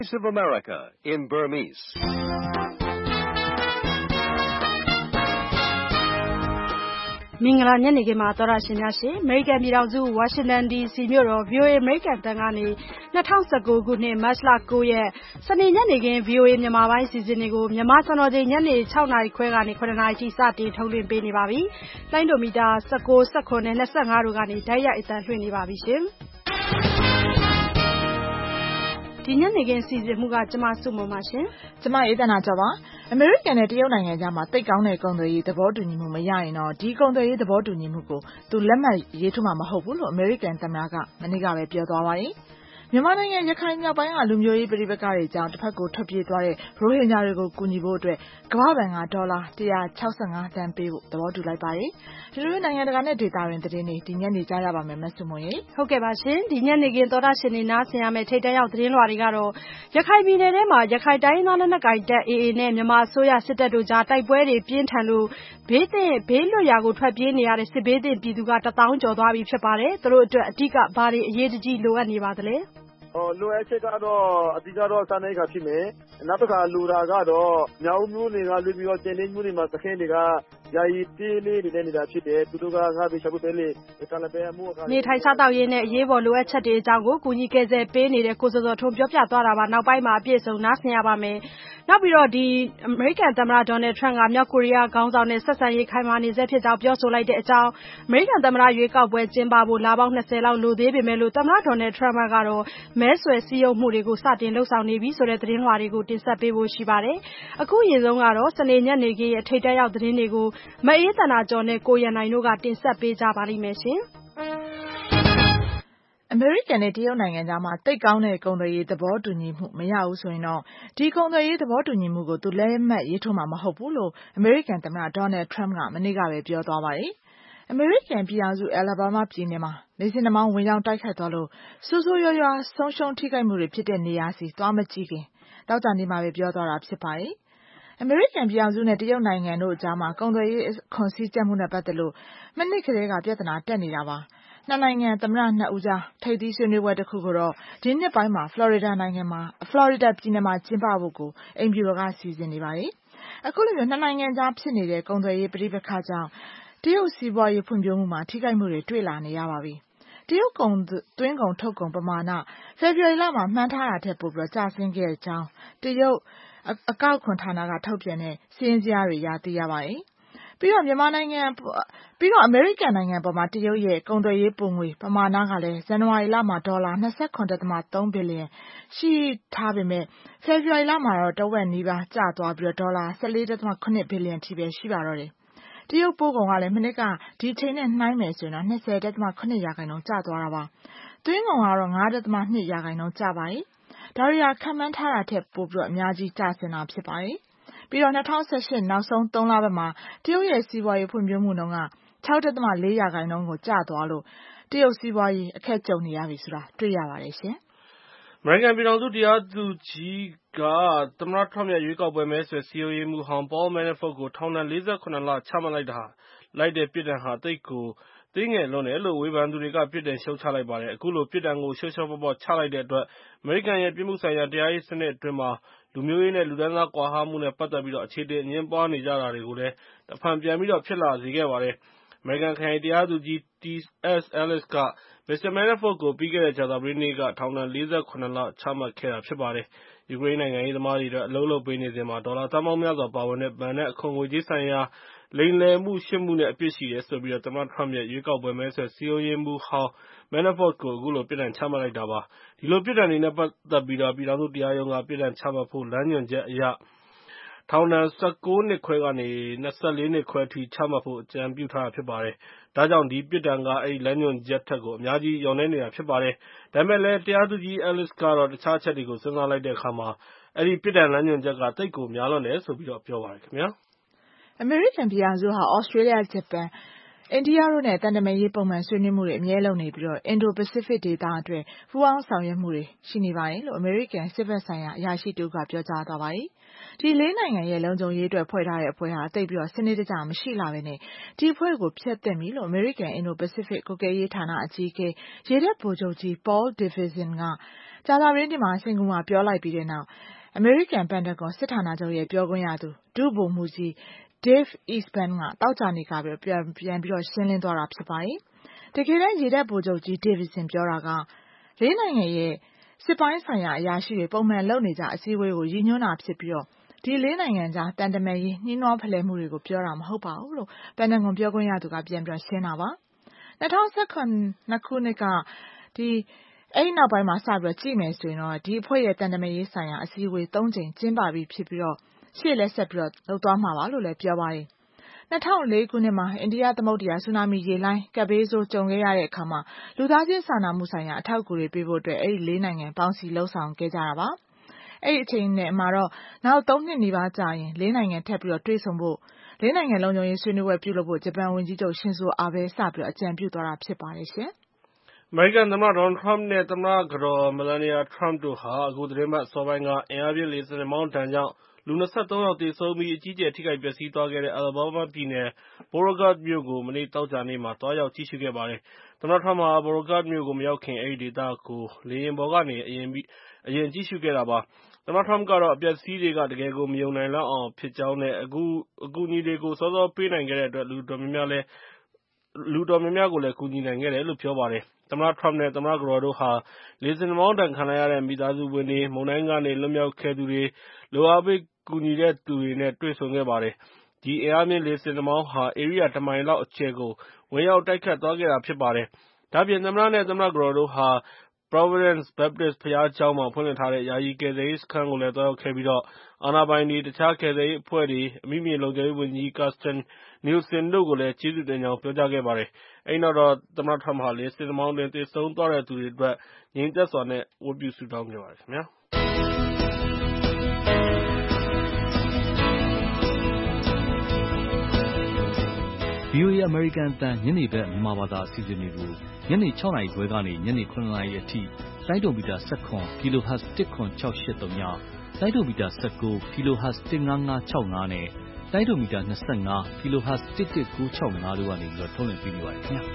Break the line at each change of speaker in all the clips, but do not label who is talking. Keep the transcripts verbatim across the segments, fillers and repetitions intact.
Voice of America in Burmese.
မင်္ဂလာညနေခင်းပါသောရရှင်များရှင်အမေရိကန်ပြည်ထောင်စုဝါရှင်တန် ဒီ စီ မြို့တော် ဗီအိုအေ အမေရိကန်တန်ကနေ၂၀၁၉ခုနှစ်မတ်လ၉ရက်စနေညနေခင်း ဗီအိုအေမြန်မာပိုင်းအစီအစဉ်တွေကိုမြန်မာစံတော်ချိန်ညနေ၆နာရီခွဲကနေ၇နာရီထိစတင်ထုတ်လွှင့်ပေးနေပါပြီ။လိုင်းဒိုမီတာ၁၉ ၁၇နဲ့၂၅တို့ကနေတိုက်ရိုက်အသံလွှင့်နေပါပြီရှင်။ဒီညနေခင်းစီစဉ်မှုကကျမစုမုံပါရှင်
။ကျမအေးသနာကျော်ပါ။အမေရိကန်နဲ့တရုတ်နိုင်ငံကြားမှာတိတ်ကောင်းတဲ့ကုန်သွယ်ရေးသဘောတူညီမှုမရရင်တော့ဒီကုန်သွယ်ရေးသဘောတူညီမှုကိုသူလက်မှတ်ရေးထိုးမှာမဟုတ်ဘူးလို့အမေရိကန်သမ္မတကမနေ့ကပဲပြောသွားပါတယ်။မြန်မာနိုင်ငံရခိုင်မြောက်ပိုင်းကလူမျိုးရေးပြည်ပကတွေကြောင့်တစ်ဖက်ကိုထွက်ပြေးသွားတဲ့ရိုဟင်ဂျာတွေကိုကူညီဖို့အတွက်ကမ္ဘာ့ဘဏ်ကဒေါ်လာ၁၆၅သန်းပေးဖို့သဘောတူလိုက်ပါတယ်။ဒီလိုနိုင်ငံတကာနဲ့ဒေသတွင်သတင်းတွေဒီညနေကြားရပါမယ်မဆုမွန်ရေ
။ဟုတ်ကဲ့ပါရှင်။ဒီညနေခင်းသောတာရှင်တွေနားဆင်ရမယ့်ထိပ်တန်းရောက်သတင်းလွှာတွေကတော့ရခိုင်ပြည်နယ်ထဲမှာရခိုင်တိုင်းသားလက်နက်ကိုင်တပ် အေအေ နဲ့မြန်မာအစိုးရစစ်တပ်တို့ကြားတိုက်ပွဲတွေပြင်းထန်လို့ဘေးသင့်ဘေးလွတ်ရာကိုထွက်ပြေးနေရတဲ့စစ်ဘေးသင့်ပြည်သူကတသောင်းကျော်သွားပြီဖြစ်ပါတယ်။သူတို့အတွက်အဓိကဘာတွေအရေးတကြီးလိုအပ်နေပါသလဲ။
လိုအပ်ချက်ကတော့အဓိကတော့စားနပ်ရိက္ခာဖြစ်မယ်။နောက်တစ်ခါလိုတာကတော့မြောက်မျိုးတွေကလွှတ်ပြီးတော့ကျန်တဲ့မျိုးတွေမှာသခင်တွေကယာယီတေးလေးတွေနေတာဖြစ်တယ်။သူတို့ကငါ့ဘေးချက်ပေးလေကလပဲမှု
နေထိုင်စားတောက်ရေးနဲ့အရေးပေါ်လိုအပ်ချက်တွေအကြောင်းကိုကုညီကယ်ဆယ်ပေးနေတဲ့ကိုစောစောထုံးပြောပြသွားတာပါ။နောက်ပိုင်းမှာအပြည့်စုံနားဆင်ရပါမယ်။နောက်ပြီးတော့ဒီအမေရိကန်သမ္မတဒေါ်နယ်ထရန့်ကမြောက်ကိုရီးယားခေါင်းဆောင်နဲ့ဆက်ဆံရေးခိုင်မာနေစေဖြစ်ကြောင်းပြောဆိုလိုက်တဲ့အကြောင်းအမေရိကန်သမ္မတရွေးကောက်ပွဲကျင်းပဖို့လပေါင်း၂၀လောက်လိုသေးပေမဲ့လို့သမ္မတဒေါ်နယ်ထရန့်ကတော့မဲဆွယ်စည်းရုံးမှုတွေကိုစတင်လှုပ်ဆောင်နေပြီဆိုတဲ့သတင်းလွှာတွေကိုတင်ဆက်ပေးဖို့ရှိပါတယ်။အခုရင်ဆုံးကတော့စနေညနေခင်းရဲ့ထိပ်တန်းရောက်သတင်းတွေကိုမအေးသနာကျော်နဲ့ကိုရန်နိုင်တို့ကတင်ဆက်ပေးကြပါလိမ့်မယ်ရှင်။
အမေရိကန်နဲ့တရုတ်နိုင်ငံကြားမှာတိတ်ကောင်းတဲ့ကုန်သွယ်ရေးသဘောတူညီမှုမရဘူးဆိုရင်တော့ဒီကုန်သွယ်ရေးသဘောတူညီမှုကိုသူလက်မှတ်ရေးထိုးမှာမဟုတ်ဘူးလို့အမေရိကန်သမ္မတဒေါ်နယ်ထရန့်ကမနေ့ကပဲပြောသွားပါတယ်။အမေရိကန်ပြည်ထောင်စုအယ်လ်ဘားမားပြည်နယ်မှာလေဆင်နှာမောင်းဝင်ရောက်တိုက်ခတ်သွားလို့ဆိုးဆိုးရွားရွားဆုံးရှုံးထိခိုက်မှုတွေဖြစ်တဲ့နေရာစီသွားမကြည့်ခင်တောက်ကြနေမှာပဲပြောသွားတာဖြစ်ပါတယ်။အမေရိကန်ပြည်ထောင်စုနဲ့တရုတ်နိုင်ငံတို့ကြားမှာကုန်သွယ်ရေးခွန်စည်းကြပ်မှုနဲ့ပတ်သက်လို့မနှစ်ကလေးကပြဿနာတက်နေတာပါ။နှစ်နိုင်ငံသမ္မတနှစ်ဦးကြားထိပ်သီးဆွေးနွေးပွဲတစ်ခုကိုတော့ဒီနှစ်ပိုင်းမှာဖလော်ရီဒါနိုင်ငံမှာဖလော်ရီဒါပြည်နယ်မှာကျင်းပဖို့ကိုအိမ်ဖြူတော်ကစီစဉ်နေပါတယ်။အခုလိုမျိုးနှစ်နိုင်ငံကြားဖြစ်နေတဲ့ကုန်သွယ်ရေးပြည်ပခါကြောင့်တရုတ်စီးပွားရေးဖွံ့ဖြိုးမှုမှာထိခိုက်မှုတွေတွေ့လာနေရပါပြီ။တရုတ်ကုန်သွင်းကုန်ထုတ်ကုန်ပမာဏဖေဖော်ဝါရီလမှာမှန်းထားတာထက်ပိုပြီးကျဆင်းခဲ့ကြောင်းတရုတ်အကောက်ခွန်ဌာနကထုတ်ပြန်တဲ့စီးရင်စရာတွေရသိရပါတယ်။ပြီးတော့မြန်မာနိုင်ငံပြီးတော့အမေရိကန်နိုင်ငံပေါ်မှာတရုတ်ရဲ့ကုန်သွယ်ရေးပုံငွေပမာဏကလည်းဇန်နဝါရီလမှာဒေါ်လာ၂၇.၃ဘီလီယံရှိထားပေမဲ့ဖေဖော်ဝါရီလမှာတော့တဝက်နီးပါးကျသွားပြီးဒေါ်လာ၁၄.၇ဘီလီယံထိပဲရှိပါတော့တယ်။တရုတ်ပို့ကုန်ကလည်းမနှစ်ကဒီချိန်နဲ့နှိုင်းမယ်ဆိုရင်တော့၂၀.၇ရာခိုင်နှုန်းကျသွားတာပါ။သွင်းကုန်ကတော့၅.၂ရာခိုင်နှုန်းကျပါတယ်။ဒါတွေကခန့်မှန်းထားတာထက်ပိုပြီးအများကြီးကျဆင်းတာဖြစ်ပါတယ်။ပြီးတော့၂၀၁၈နောက်ဆုံးသုံးလပတ်မှာတရုတ်ရဲ့စီးပွားရေးဖွံ့ဖြိုးမှုနှုန်းက၆.၄ရာခိုင်နှုန်းကိုကျသွားလို့တရုတ်စီးပွားရေးအခက်ကြုံနေရပြီဆိုတာတွေ့ရပါတယ်ရှင်။
အမေရိကန်ပြည်ထောင်စုတရားသူကြီးကသမ္မတထရမ့်ရဲ့ရွေးကောက်ပွဲမဲဆွယ်စည်းရုံးရေးမှူးဟောင်း Paul Manafort ကိုထောင်ဒဏ်လေးဆယ့်ခုနှစ်လချမှတ်လိုက်တာလိုက်တဲ့ပြစ်ဒဏ်ဟာသိပ်ကိုသေးငယ်လွန်းတယ်လို့ဝေဖန်သူတွေကပြစ်ဒဏ်ရှုတ်ချလိုက်ပါတယ်။အခုလိုပြစ်ဒဏ်ကိုလျှော့လျှော့ပေါ့ပေါ့ချလိုက်တဲ့အတွက်အမေရိကန်ရဲ့ပြစ်မှုဆိုင်ရာတရားရေးစနစ်အတွင်းမှာလူမျိုးရေးနဲ့လူတန်းစားကွာဟမှုနဲ့ပတ်သက်ပြီးအခြေတင်အငြင်းပွားနေကြတာတွေကိုလည်းတဖန်ပြန်ပြီးတော့ဖြစ်လာစေခဲ့ပါတယ်။အမေရိကန်ခရိုင်တရားသူကြီး T S Ellis က မစ္စတာ Manafort ကိုပြီးခဲ့တဲ့ကြာသပတေးနေ့ကထောင်ဒဏ်လေးဆယ့်ခုနှစ်လချမှတ်ခဲ့တာဖြစ်ပါတယ်။ယူကရိန်းနိုင်ငံရေးသမားတွေအတွက်အလုပ်လုပ်ပေးနေစဉ်မှာဒေါ်လာသန်းပေါင်းများစွာပါဝင်တဲ့ဘဏ်နဲ့အခွန်ငွေကြေးဆိုင်ရာလိမ်လည်မှုရှစ်မှုနဲ့အပြစ်ရှိတယ်ဆိုပြီးသမ္မတထရမ့်ရဲ့ရွေးကောက်ပွဲမဲဆွယ်စည်းရုံးရေးမှူးဟောင်း Manafort ကိုအခုလိုပြစ်ဒဏ်ချမှတ်လိုက်တာပါ။ဒီလိုပြစ်ဒဏ်တွေနဲ့ပတ်သက်ပြီးပြည်ထောင်စုတရားရုံးကပြစ်ဒဏ်ချမှတ်ဖို့လမ်းညွှန်ချက်အရထောင်ဒဏ်၁၉နှစ်ခွဲကနေ၂၄နှစ်ခွဲထိချမှတ်ဖို့အကြံပြုထားတာဖြစ်ပါတယ်။ဒါကြောင့်ဒီပြစ်ဒဏ်ကအဲဒီလမ်းညွှန်ချက်ထက်ကိုအများကြီးလျော့နည်းနေတာဖြစ်ပါတယ်။ဒါပေမဲ့လည်းတရားသူကြီး Ellis ကတော့တခြားအချက်တွေကိုစဉ်းစားလိုက်တဲ့အခါမှာအဲဒီပြစ်ဒဏ်လမ်းညွှန်ချက်ကသိပ်ကိုများလွန်းတယ်ဆိုပြီးပြောပါတယ်ခင်ဗျာ
။အမေရိကန်ပြည်ထောင်စုဟာဩစတြေးလျ၊ဂျပန်၊အိန္ဒိယတို့နဲ့သံတမန်ရေးပုံမှန်ဆွေးနွေးမှုတွေအမြဲလုပ်နေပြီးအင်ဒို-ပစိဖိတ်ဒေသအတွက်ပူးပေါင်းဆောင်ရွက်မှုတွေရှိနေပါတယ်လို့အမေရိကန်စစ်ဘက်ဆိုင်ရာအရာရှိတဦးကပြောကြားသွားပါတယ်။ဒီလေးနိုင်ငံရဲ့လုံခြုံရေးအတွက်ဖွဲ့ထားတဲ့အဖွဲ့ဟာသိပ်ပြီးစနစ်တကျမရှိလာဘဲနဲ့ဒီအဖွဲ့ကိုဖျက်သိမ်းပြီလို့အမေရိကန်အင်ဒို-ပစိဖိတ်ကွပ်ကဲရေးဌာနအကြီးအကဲရေတပ်ဗိုလ်ချုပ်ကြီး Paul Davidson ကကြာသပတေးနေ့မှာစင်ကာပူမှာပြောလိုက်ပြီးတဲ့နောက်အမေရိကန်ပန်တဂွန်စစ်ဌာနချုပ်ရဲ့ပြောခွင့်ရသူဒုဗိုလ်မှူးကြီး Dave Eastman ကတောက်ကြနေကပြန်ပြန်ပြီးရှင်းလင်းသွားတာဖြစ်ပါတယ်။တကယ်တမ်းရေတပ်ဗိုလ်ချုပ်ကြီး Davidson ပြောတာကလေးနိုင်ငံရဲ့စစ်ပိုင်းဆိုင်ရာအရာရှိတွေပုံမှန်လုပ်နေကြအစည်းအဝေးကိုရည်ညွှန်းတာဖြစ်ပြီးတော့ဒီလေးနိုင်ငံကြားတန်တမာရေးနှီးနှောဖလှယ်မှုတွေကိုပြောတာမဟုတ်ပါဘူးလို့ပန်တဂွန်ပြောခွင့်ရသူကပြန်ပြန်ရှင်းတာပါ။၂၀၁၇ခုနှစ်ကဒီအဲ့ဒီနောက်ပိုင်းမှာစပြီးကြည့်မယ်ဆိုရင်တော့ဒီအဖွဲ့ရဲ့တန်တမာရေးဆိုင်ရာအစည်းအဝေး၃ကြိမ်ကျင်းပပြီးဖြစ်ပြီးတော့ရှေ့လက်ဆက်ပြီးတော့လုပ်သွားမှာပါလို့လည်းပြောပါတယ်။၂၀၀၄ခုနှစ်မှာအိန္ဒိယသမုဒ္ဒရာဆူနာမီရေလှိုင်းကပ်ဘေးဆိုးကြုံခဲ့ရတဲ့အခါမှာလူသားချင်းစာနာမှုဆိုင်ရာအထောက်အကူတွေပေးဖို့အတွက်အဲ့ဒီလေးနိုင်ငံပေါင်းစည်းလှုံ့ဆော်ခဲ့ကြတာပါ။အဲ့ဒီအချိန်နဲ့မှာတော့နောက်၃နှစ်နီးပါးကြာရင်လေးနိုင်ငံထပ်ပြီးတော့တွေ့ဆုံဖို့လေးနိုင်ငံလုံးချုံရေးဆွေးနွေးပွဲပြုလုပ်ဖို့ဂျပန်ဝန်ကြီးချုပ်ရှင်ဇိုအာဘဲစပြီးတော့အကြံပြုသွားတာဖြစ်ပါတယ်ရှင်။
အမေရိကန်သမ္မတဒေါ်နယ်ထရမ့်နဲ့သမ္မတကတော်မလာနီယာထရမ့်တို့ဟာအခုသတင်းပတ်အစောပိုင်းကအင်အားပြင်းလေဆင်နှာမောင်းဒဏ်ကြောင့်လူ၂၃ယောက်သေဆုံးပြီးအကြီးအကျယ်ထိခိုက်ပျက်စီးသွားခဲ့တဲ့ Alabama ပြည်နယ် Beauregard မြို့ကိုမနေ့သောကြာနေ့မှာသွားရောက်ကြည့်ရှုခဲ့ပါတယ်။သမ္မတထရမ့်ဟာ Beauregard မြို့ကိုမရောက်ခင်အဲဒီဒေသကိုလေယာဉ်ပေါ်ကနေအရင်အရင်ကြည့်ရှုခဲ့တာပါ။သမ္မတထရမ့်ကတော့အပျက်အစီးတွေကတကယ်ကိုမယုံနိုင်လောက်အောင်ဖြစ်ကြောင်းနဲ့အခုအကူအညီတွေကိုစောစောပေးနိုင်ခဲ့တဲ့အတွက်လူတော်များများလည်းလူတော်များများကိုလည်းကူညီနိုင်ခဲ့တယ်လို့ပြောပါတယ်။သမ္မတထရမ့်နဲ့သမ္မတကတော်တို့ဟာလေဆင်နှာမောင်းဒဏ်ခံလိုက်ရတဲ့မိသားစုဝင်တွေမုန်တိုင်းကနေလွတ်မြောက်ခဲ့သူတွေလိုအားပေးကူညီတဲ့သူတွေနဲ့တွေ့ဆုံခဲ့ပါတယ်။ဒီအင်အားပြင်းလေဆင်နှာမောင်းဟာဧရိယာတမိုင်လောက်အကျယ်ကိုဝင်ရောက်တိုက်ခတ်သွားခဲ့တာဖြစ်ပါတယ်။ဒါ့အပြင်သမ္မတနဲ့သမ္မတကတော်တို့ဟာ Providence Baptist ဘုရားကျောင်းမှာဖွင့်လှစ်ထားတဲ့ယာယီကယ်ဆယ်ရေးစခန်းကိုလည်းသွားရောက်ခဲ့ပြီးတော့အာဏာပိုင်တွေတခြားကယ်ဆယ်ရေးအဖွဲ့တွေအမိမြေလုံခြုံရေးဝန်ကြီး Kirstjen Nielsen တို့ကိုလည်းကျေးဇူးတင်ကြောင်းပြောကြားခဲ့ပါတယ်။အဲဒီနောက်တော့သမ္မတထရမ့်ဟာလေဆင်နှာမောင်းတွင်သေဆုံးသွားတဲ့သူတွေအတွက်ငြိမ်သက်စွာနဲ့ဝတ်ပြုဆုတောင်းခဲ့ပါတယ်ခင်ဗျာ။
ဗွီအိုအေ အမေရိကန်အသံညနေဘက်မြန်မာဘာသာအစီအစဉ်တွေကိုညနေ၆နာရီခွဲကနေညနေ၇နာရီအထိလိုင်းဒိုမီတာ၁၇ kHz ၁၇၆၈၃ညလိုင်းဒိုမီတာ၁၉ kHz ၁၅၅၆၅နဲ့လိုင်းဒိုမီတာ၂၅ kHz ၁၁၉၆၅တို့ကနေပြီးတော့ထုတ်လွှင့်ပေးနေပါတယ်ခင်ဗျာ။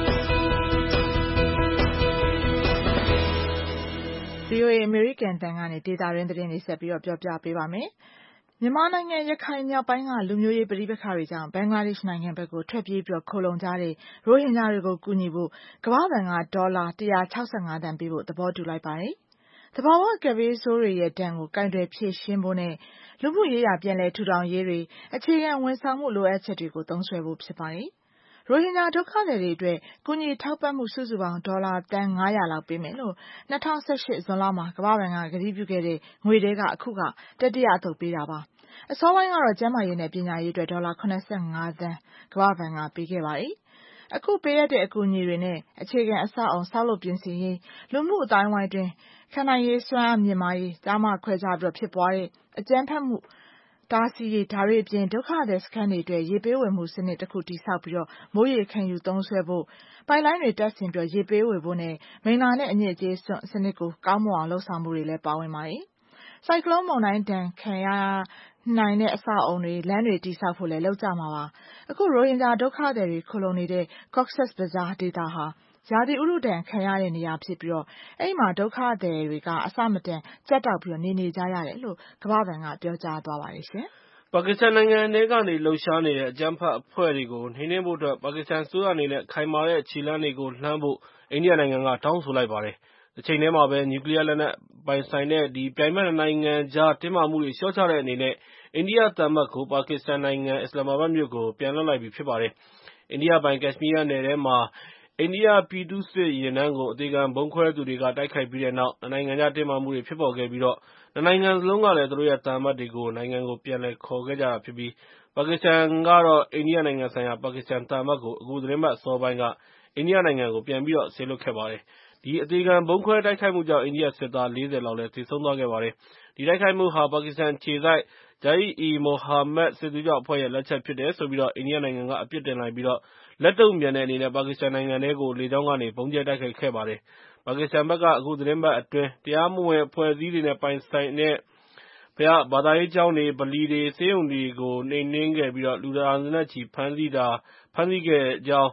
ဗွီအိုအေအမေရိကန်အသံကနေဒေတာရင်းသတင်းတွေဆက်ပြီးတော့ပြောပြပေးပါမယ်။မြန်မာနိုင်ငံရခိုင်မြောက်ပိုင်းကလူမျိုးရေးပဋိပက္ခတွေကြောင့်ဘင်္ဂလားဒေ့ရှ်နိုင်ငံဘက်ကိုထွက်ပြေးပြီးခိုလုံကြတဲ့ရိုဟင်ဂျာတွေကိုကူညီဖို့ကမ္ဘာ့ဘဏ်ကဒေါ်လာ၁၆၅သန်းပေးဖို့သဘောတူလိုက်ပါတယ်။သဘာဝကပ်ဘေးဆိုးတွေရဲ့ဒဏ်ကိုကိုင်တွယ်ဖြေရှင်းဖို့နဲ့လူမှုရေးရာပြန်လည်ထူထောင်ရေးတွေအခြေခံဝန်ဆောင်မှုလိုအပ်ချက်တွေကိုသုံးစွဲဖို့ဖြစ်ပါတယ်။ရိုဟင်ဂျာဒုက္ခသည်တွေအတွက်ကူညီထောက်ပံ့မှုစုစုပေါင်းဒေါ်လာသန်း၅ရာလောက်ပေးမယ်လို့၂၀၁၈ဇွန်လမှာကမ္ဘာ့ဘဏ်ကကတိပြုခဲ့တဲ့ငွေတွေကအခုကတတိယအသုတ်ပေးတာပါ။အစောပိုင်းကတော့ကျန်းမာရေးနဲ့ပညာရေးအတွက်ဒေါ်လာ၇၅သန်းကမ္ဘာ့ဘဏ်ကပေးခဲ့ပါတယ်။အခုပေးရတဲ့အကူအညီတွေနဲ့အခြေခံအဆောက်အအုံဆောက်လုပ်ပြင်ဆင်ရေးလူမှုအတိုင်းဝိုင်းတွင်ခံနိုင်ရေးစွမ်းအားမြင့်မားရေးကျားမခွဲခြားပြီးဖြစ်ပွားတဲ့အကြမ်းဖက်မှုတားဆီးရေးဒါတွေအပြင်ဒုက္ခသည်စခန်းတွေအတွက်ရေပေးဝယ်မှုစနစ်တစ်ခုတည်ဆောက်ပြီးတော့မိုးရေခံယူသုံးစွဲဖို့ပိုက်လိုင်းတွေတက်ဆင်ပြီးရေပေးဝယ်ဖို့နဲ့မိလ္လာနဲ့အညစ်အကြေးစွန့်စနစ်ကိုကောင်းမွန်အောင်လှုပ်ဆောင်မှုတွေလည်းပါဝင်ပါတယ်။ဆိုင်ကလုန်းမုန်တိုင်းဒဏ်ခံရနိုင်တဲ့အဆောက်အအုံတွေလမ်းတွေတည်ဆောက်ဖို့လည်းလုပ်ကြမှာပါ။အခုရိုဟင်ဂျာဒုက္ခသည်တွေခိုလုံနေတဲ့ Cox's Bazar ဒေသဟာရာသီဥတုဒဏ်ခံရတဲ့နေရာဖြစ်ပြီးတော့အဲ့မှာဒုက္ခသည်တွေကအစမတန်ကြက်တောက်ပြီးတော့နေနေကြရတယ်လို့ကမ္ဘာ့ဘဏ်ကပြောကြားသွားပါတယ်ရှင်
။ပါကစ္စတန်နိုင်ငံထဲကနေလှုပ်ရှားနေတဲ့အကြမ်းဖက်အဖွဲ့တွေကိုနှိမ်နင်းဖို့အတွက်ပါကစ္စတန်အစိုးရအနေနဲ့ခိုင်မာတဲ့ခြေလှမ်းတွေကိုလှမ်းဖို့အိန္ဒိယနိုင်ငံကတောင်းဆိုလိုက်ပါတယ်။တစ်ချိန်တည်းမှာပဲနျူကလ িয়ার လက်နက်ပိုင်ဆိုင်တဲ့ဒီပြိုင်ဖက်နှစ်နိုင်ငံကြားတင်းမာမှုတွေလျှော့ချတဲ့အနေနဲ့အိန္ဒိယသံအမတ်ကိုပါကစ္စတန်နိုင်ငံအစ္စလာမာဘတ်မြို့ကိုပြန်လွှတ်လိုက်ပြီဖြစ်ပါတယ်။အိန္ဒိယပိုင်ကက်ရှ်မီးယားနယ်ထဲမှာအိန္ဒိယပြည်သူ့စစ်ယာဉ်တန်းကိုအသေခံဗုံးခွဲသူတွေကတိုက်ခိုက်ပြီးတဲ့နောက်နှစ်နိုင်ငံကြားတင်းမာမှုတွေဖြစ်ပေါ်ခဲ့ပြီးတော့နှစ်နိုင်ငံစလုံးကလည်းသူတို့ရဲ့သံအမတ်တွေကိုနိုင်ငံကိုပြန်လည်ခေါ်ခဲ့ကြတာဖြစ်ပြီးပါကစ္စတန်ကတော့အိန္ဒိယနိုင်ငံဆိုင်ရာပါကစ္စတန်သံအမတ်ကိုအခုသတင်းပတ်အစောပိုင်းကအိန္ဒိယနိုင်ငံကိုပြန်ပြီးတော့ဆေလွှတ်ခဲ့ပါတယ်။ဒီအသေခံဗုံးခွဲတိုက်ခိုက်မှုကြောင့်အိန္ဒိယစစ်သား၄၀လောက်လည်းသေဆုံးသွားခဲ့ပါတယ်။ဒီတိုက်ခိုက်မှုဟာပါကစ္စတန်ခြေစိုက် Jaish-e-Mohammed စစ်သွေးကြွအဖွဲ့ရဲ့လက်ချက်ဖြစ်တယ်ဆိုပြီးတော့အိန္ဒိယနိုင်ငံကအပြစ်တင်လိုက်ပြီးတော့လက်တုံ့ပြန်တဲ့အနေနဲ့ပါကစ္စတန်နိုင်ငံထဲကိုလေကြောင်းကနေဗုံးကျဲတိုက်ခိုက်ခဲ့ပါတယ်။ပါကစ္စတန်ဘက်ကအခုသတင်းပတ်အတွင်းတရားမဝင်အဖွဲ့အစည်းတွေနဲ့ပိုင်ဆိုင်တဲ့ဘုရားဘာသာရေးကျောင်းတွေဗလီတွေဆေးရုံတွေကိုနှိမ်နင်းခဲ့ပြီးတော့လူဒါဇင်နဲ့ချီဖမ်းဆီးတာဖမ်းဆီးခဲ့ကြောင်း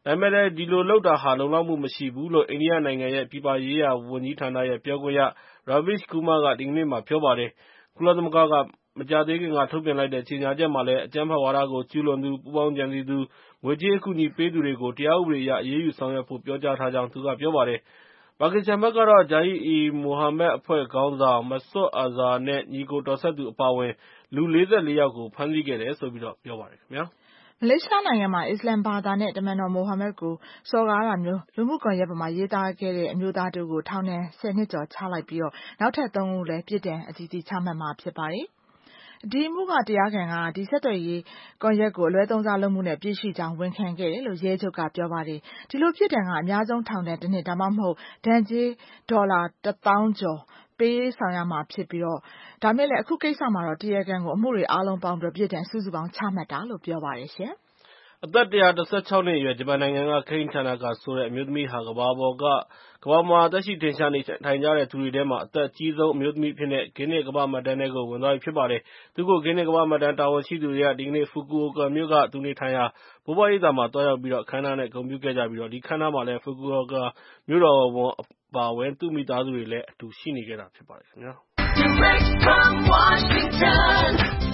ဒါပေမဲ့လည်းဒီလိုလုပ်တာဟာလုံလောက်မှုမရှိဘူးလို့အိန္ဒိယနိုင်ငံရဲ့ပြည်ပရေးရာဝန်ကြီးဌာနရဲ့ပြောခွင့်ရ Ravish Kumar ကဒီကနေ့မှာပြောပါတယ်။ ကုလသမဂ္ဂကမကြာသေးခင်ကထုတ်ပြန်လိုက်တဲ့ကြေညာချက်မှာလည်းအကြမ်းဖက်ဝါဒကိုကျူးလွန်သူ၊ပူးပေါင်းကြံစည်သူ၊ငွေကြေးအကူအညီပေးသူတွေကိုတရားဥပဒေအရအရေးယူဆောင်ရွက်ဖို့ပြောကြားထားကြောင်းသူကပြောပါတယ်။ ပါကစ္စတန်ဘက်ကတော့ Jaish-e-Mohammed အဖွဲ့ခေါင်းဆောင် Masood Azhar နဲ့ ညီအကိုတော်စပ်သူအပါအဝင်လူ လေးဆယ့်လေး ယောက်ကိုဖမ်းဆီးခဲ့တယ်လို့ပြောပါတယ်။
မလေးရှားနိုင်ငံမှာ အစ္စလာမ်ဘာသာနဲ့တမန်တော်မိုဟာမက်ကိုစော်ကားတာမျိုးလူမှုကွန်ရက်ပေါ်မှာရေးသားခဲ့တဲ့အမျိုးသားတဦးကိုထောင်ဒဏ်ဆယ်နှစ်ကျော်ချလိုက်ပြီးနောက်ထပ်သုံးဦးလည်းပြစ်ဒဏ်အသီးသီးချမှတ်မှာဖြစ်ပါတယ်။ ဒီအမှုကတရားခံကဒီဆက်သွယ်ရေးကွန်ရက်ကိုအလွဲသုံးစားလုပ်မှုနဲ့ပြစ်ရှိကြောင်းဝန်ခံခဲ့တယ်လို့ရဲချုပ်ကပြောပါတယ်။ဒီလိုပြစ်ဒဏ်ကအများဆုံးထောင်ဒဏ်တစ်နှစ်ဒါမှမဟုတ်ဒဏ်ကြေးဒေါ်လာတစ်သောင်းကျော်ပေးဆောင်ရမှာဖြစ်ပြီးတော့ဒါမဲ့လည်းအခုကိစ္စမှာတော့တရားခံကိုအမှုတွေအားလုံးပေါင်းပြီးပြစ်ဒဏ်စုစုပေါင်းချမှတ်တာလို့ပြောပါတယ်ရှင်။
အသက်၁၁၆နှစ်အရွယ်ဂျပန်နိုင်ငံကခိန်းဌာနကဆိုတဲ့အမျိုးသမီးဟာကမ္ဘာပေါ်ကကမ္ဘာမှာသက်ရှိထင်ရှားနေထိုင်ကြတဲ့သူတွေထဲမှာအသက်အကြီးဆုံးအမျိုးသမီးအဖြစ်နဲ့ဂင်းနစ်ကမ္ဘာ့မှတ်တမ်းထဲကိုဝင်သွားပြီဖြစ်ပါတယ်။သူ့ကိုဂင်းနစ်ကမ္ဘာ့မှတ်တမ်းတာဝန်ရှိသူတွေကဒီကနေ့ဖူကူအိုကာမြို့ကသူနေထိုင်ရာဘိုးဘွားရိပ်သာမှာသွားရောက်ပြီးအခမ်းအနားနဲ့ဂုဏ်ပြုခဲ့ကြပြီးဒီအခမ်းအနားမှာလည်းဖူကူအိုကာမြို့တော်ဝန်အပါအဝင်သူ့မိသားစုတွေလည်းအတူရှိနေခဲ့တာဖြစ်ပါတယ်ခင်ဗျာ။
Direct from Washington,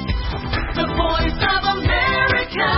the voice of America,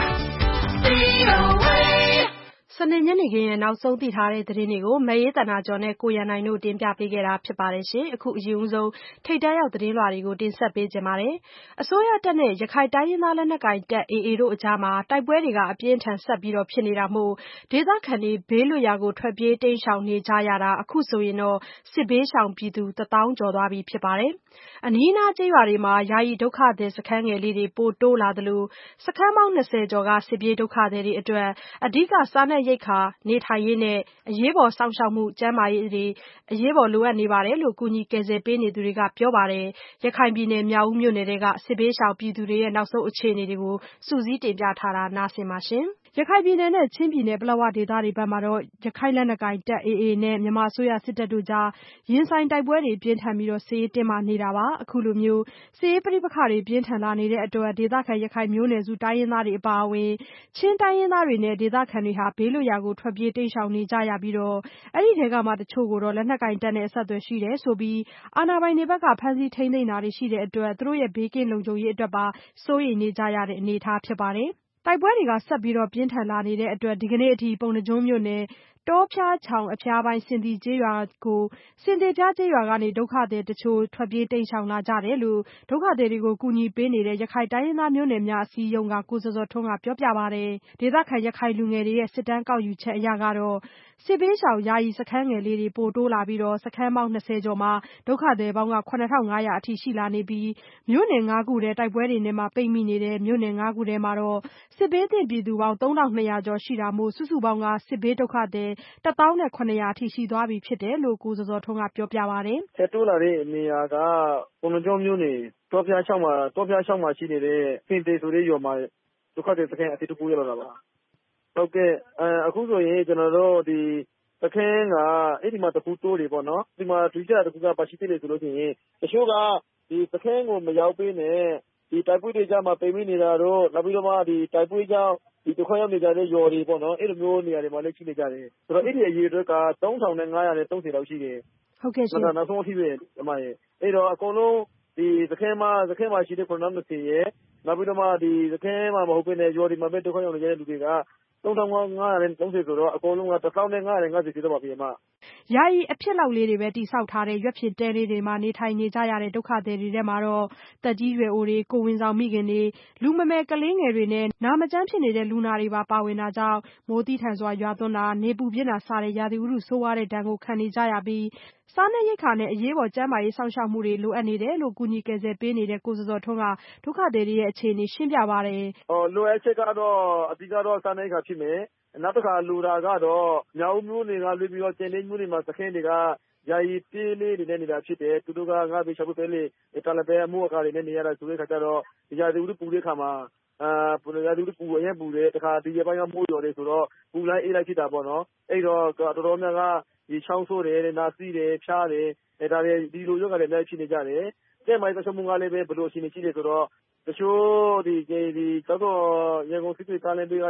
V O A စနေညနေခင်းရဲ့နောက်ဆုံးသိထားတဲ့သတင်းတွေကိုမအေးသန္တာကျော်နဲ့ကိုရန်နိုင်တို့တင်ပြပေးခဲ့တာဖြစ်ပါတယ်ရှင်။အခုအရင်ဆုံးထိတ်တန့်ရောက်သတင်းလွှာတွေကိုတင်ဆက်ပေးကြပါမယ်။အစိုးရတပ်နဲ့ရခိုင်တိုင်းရင်းသားလက်နက်ကိုင်တပ် A A တို့အကြားမှာတိုက်ပွဲတွေကအပြင်းထန်ဆက်ပြီးဖြစ်နေတာမို့ဒေသခံတွေဘေးလွတ်ရာကိုထွက်ပြေးတိမ်းရှောင်နေကြရတာအခုဆိုရင်တော့စစ်ဘေးရှောင်ပြည်သူတစ်သောင်းကျော်သွားပြီဖြစ်ပါတယ်။အနီးအနားကျေးရွာတွေမှာယာယီဒုက္ခသည်စခန်းငယ်လေးတွေပိုတိုးလာသလိုစခန်းပေါင်း၂၀ကျော်ကစစ်ပြေးဒုက္ခသည်တွေအတွက်အဓိကစားနပ်ရိက္ခာနေထိုင်ရေးနဲ့အရေးပေါ်စောင့်ရှောက်မှုကျန်းမာရေးတွေအရေးပေါ်လိုအပ်နေတယ်လို့ကူညီကယ်ဆယ်ပေးနေသူတွေကပြောပါတယ်။ရခိုင်ပြည်နယ်မြောက်ဦးမြို့နယ်ထဲကစစ်ဘေးရှောင်ပြည်သူတွေရဲ့နောက်ဆုံးအခြေအနေတွေကိုစုစည်းတင်ပြထားတာနားဆင်ပါရှင်။ရခိုင်ပြည်နယ်နဲ့ချင်းပြည်နယ်ပလက်ဝဒေသတွေဘက်မှာရခိုင်လက်နက်ကိုင်တပ် A A နဲ့မြန်မာအစိုးရစစ်တပ်တို့ကြားရင်ဆိုင်တိုက်ပွဲတွေပြင်းထန်ပြီးစစ်ရေးတင်းမာနေတာပါ။အခုလိုမျိုးစစ်ရေးပဋိပက္ခတွေပြင်းထန်လာနေတဲ့အတွက်ဒေသခံရခိုင်မျိုးနွယ်စုတိုင်းရင်းသားတွေအပါအဝင်ချင်းတိုင်းရင်းသားတွေနဲ့ဒေသခံတွေဟာဘေးလွတ်ရာကိုထွက်ပြေးတိမ်းရှောင်နေကြရပြီးတော့အဲဒီထဲကမှတချို့ကိုတော့လက်နက်ကိုင်တပ်နဲ့အဆက်အသွယ်ရှိတယ်ဆိုပြီးအာဏာပိုင်တွေဘက်ကဖမ်းဆီးထိန်းသိမ်းတာတွေရှိတဲ့အတွက်သူတို့ရဲ့ဘေးကင်းလုံခြုံရေးအတွက်ပါစိုးရိမ်နေကြရတဲ့အနေအထားဖြစ်ပါတယ်။တိုက်ပွဲတွေကဆက်ပြီးပြင်းထန်လာနေတဲ့အတွက်ဒီကနေ့အထိပုဏ္ဏားကျွန်းမြို့နယ်တောဖျားချောင်အဖျားပိုင်းဆင်သီကျေးရွာကိုဆင်သေဖျားကျေးရွာကနေဒုက္ခသည်တချို့ထွက်ပြေးတိမ်းရှောင်လာကြတယ်လို့ဒုက္ခသည်တွေကိုကူညီပေးနေတဲ့ရခိုင်တိုင်းရင်းသားမျိုးနွယ်များအစည်းအရုံးကကိုဇော်ဇော်ထွန်းကပြောပြပါတယ်။ဒေသခံရခိုင်လူငယ်တွေရဲ့စစ်တမ်းကောက်ယူချက်အရကတော့စစ်ဘေးရှောင်ယာယီစခန်းငယ်လေးတွေပိုတိုးလာပြီးစခန်းပေါင်း၂၀ကျော်မှာဒုက္ခသည်ပေါင်းခုနှစ်ထောင်ငါးရာအထိရှိလာနေပြီးမြို့နယ်ငါးခုထဲတိုက်ပွဲတွေနဲ့ပိတ်မိနေတဲ့မြို့နယ်ငါးခုထဲမှာတော့စစ်ဘေးသင့်ပြည်သူပေါင်းသုံးထောင်နှစ်ရာကျော်ရှိတာမို့စုစုပေါင်းကစစ်ဘေးဒုက္ခသည်တစ်သောင်းနဲ့ခုနှစ်ရာအထိရှိသွားပြီဖြစ်တယ်လို့ကိုဇော်ဇော်ထွန်းကပြောပြပါတယ်
။ဆက်တိုးလာတဲ့နေရာကပုဏ္ဏားကျွန်းမြို့နယ်တောဖျားချောင်းမှာတောဖျားချောင်းမှာရှိနေတဲ့ဆင်သေဆိုတဲ့ရွာမှာဒုက္ခသည်စခန်းအသစ်တစ်ခုရောက်လာတာပါ။ဟုတ်ကဲ့အခုဆိုရင်ကျွန်တော်တို့ဒီစခန်းကအဲ့ဒီမှာတခုတိုးတယ်ပေါ့နော်။ဒီမှာဒုတိယတခုကပါရှိသေးတယ်ဆိုလို့ရှိရင်တချို့ကဒီစခန်းကိုမရောက်ပေးနဲ့ဒီတိုက်ပွဲတွေကြားမှာပိတ်မိနေတာတော့နောက်ပြီးတော့မှဒီတိုက်ပွဲကြောင့်ဒီဒုက္ခရောက်နေကြတဲ့ရွာတွေပေါ့နော်အဲ့လိုမျိုးနေရာတွေမှာလည်းရှိနေကြတယ်ဆိုတော့အဲ့ဒီအရေးအတွက်ကသုံးထောင်နဲ့ငါးရာနဲ့သုံးဆယ်လောက်ရှိတယ်
ဟုတ်ကဲ့ရှင်
နောက်ဆုံးအထိပဲဒီမှာရဲ့အဲ့တော့အကုန်လုံးဒီစခန်းမှာစခန်းမှာရှိတဲ့ခုနှစ်နှစ်စီရဲ့နောက်ပြီးတော့မှဒီစခန်းမှာမဟုတ်ဘဲနဲ့ရွာတွေမှာပဲဒုက္ခရောက်နေကြတဲ့လူတွေကသုံးထောင်ငါးရာနဲ့သုံးဆယ်ဆိုတော့အကုန်လုံးကတစ်သောင်းနဲ့ငါးရာနဲ့ငါးဆယ်ဖြစ်တော့ပါပြီအမ
ယာယီအဖြစ်လောက်လေးတွေပဲတိဆောက်ထားတဲ့ရွက်ဖြစ်တဲလေးတွေမှာနေထိုင်နေကြရတဲ့ဒုက္ခသည်တွေထဲမှာတော့တက်ကြီးရွယ်အိုတွေကိုဝင်ဆောင်မိခင်တွေလူမမယ်ကလေးငယ်တွေနဲ့နာမကျန်းဖြစ်နေတဲ့လူနာတွေပါပါဝင်တာကြောင့်မိုးသည်းထန်စွာရွာသွန်းတာနေပူပြင်းတာစတဲ့ရာသီဥတုဆိုးဝါးတဲ့ဒဏ်ကိုခံနေကြရပြီးစားနပ်ရိက္ခာနဲ့အရေးပေါ်ကျန်းမာရေးစောင့်ရှောက်မှုတွေလိုအပ်နေတယ်လို့ကူညီကယ်ဆယ်ပေးနေတဲ့ကိုဇော်ဇော်ထွန်းကဒုက္ခသည်တွေရဲ့အခြေအနေရှင်းပြပါတယ်
။အော်လိုအပ်ချက်ကတော့အဓိကတော့စားနပ်ရိက္ခာဖြစ်မယ်။နောက်တစ်ခါလူတာကတော့မြောက်မျိုးတွေကလွှဲပြီးတော့ကျန်တဲ့မျိုးတွေမှာစခန်းတွေကယာယီပြေးလေးတွေနဲ့နေတာဖြစ်တယ်သူတို့ကငါပဲရှာဖို့ပဲလေတာလပဲအမှုအကာတွေနဲ့နေရတာဆိုတဲ့ခါကျတော့ဒီယာဒီဥပူတဲ့ခါမှာအာပူရယာဒီဥပူအရင်ပူတယ်တခါဒီရပိုင်းကမိုးရော်တယ်ဆိုတော့ပူလိုက်အေးလိုက်ဖြစ်တာပေါ့နော်အဲ့တော့တော်တော်များများကဒီချောင်းဆိုးတယ်နာစီးတယ်ဖြားတယ်အဲ့ဒါတွေဒီလိုရောဂါတွေအများကြီးဖြစ်နေကြတယ်ကျဲမိုင်းကစမှုကလည်းပဲဘလို့ရှိနေရှိတယ်ဆိုတော့တချို့ဒီဒီတော့ရန်ကုန်စစ်တွေကားလမ်းတွေက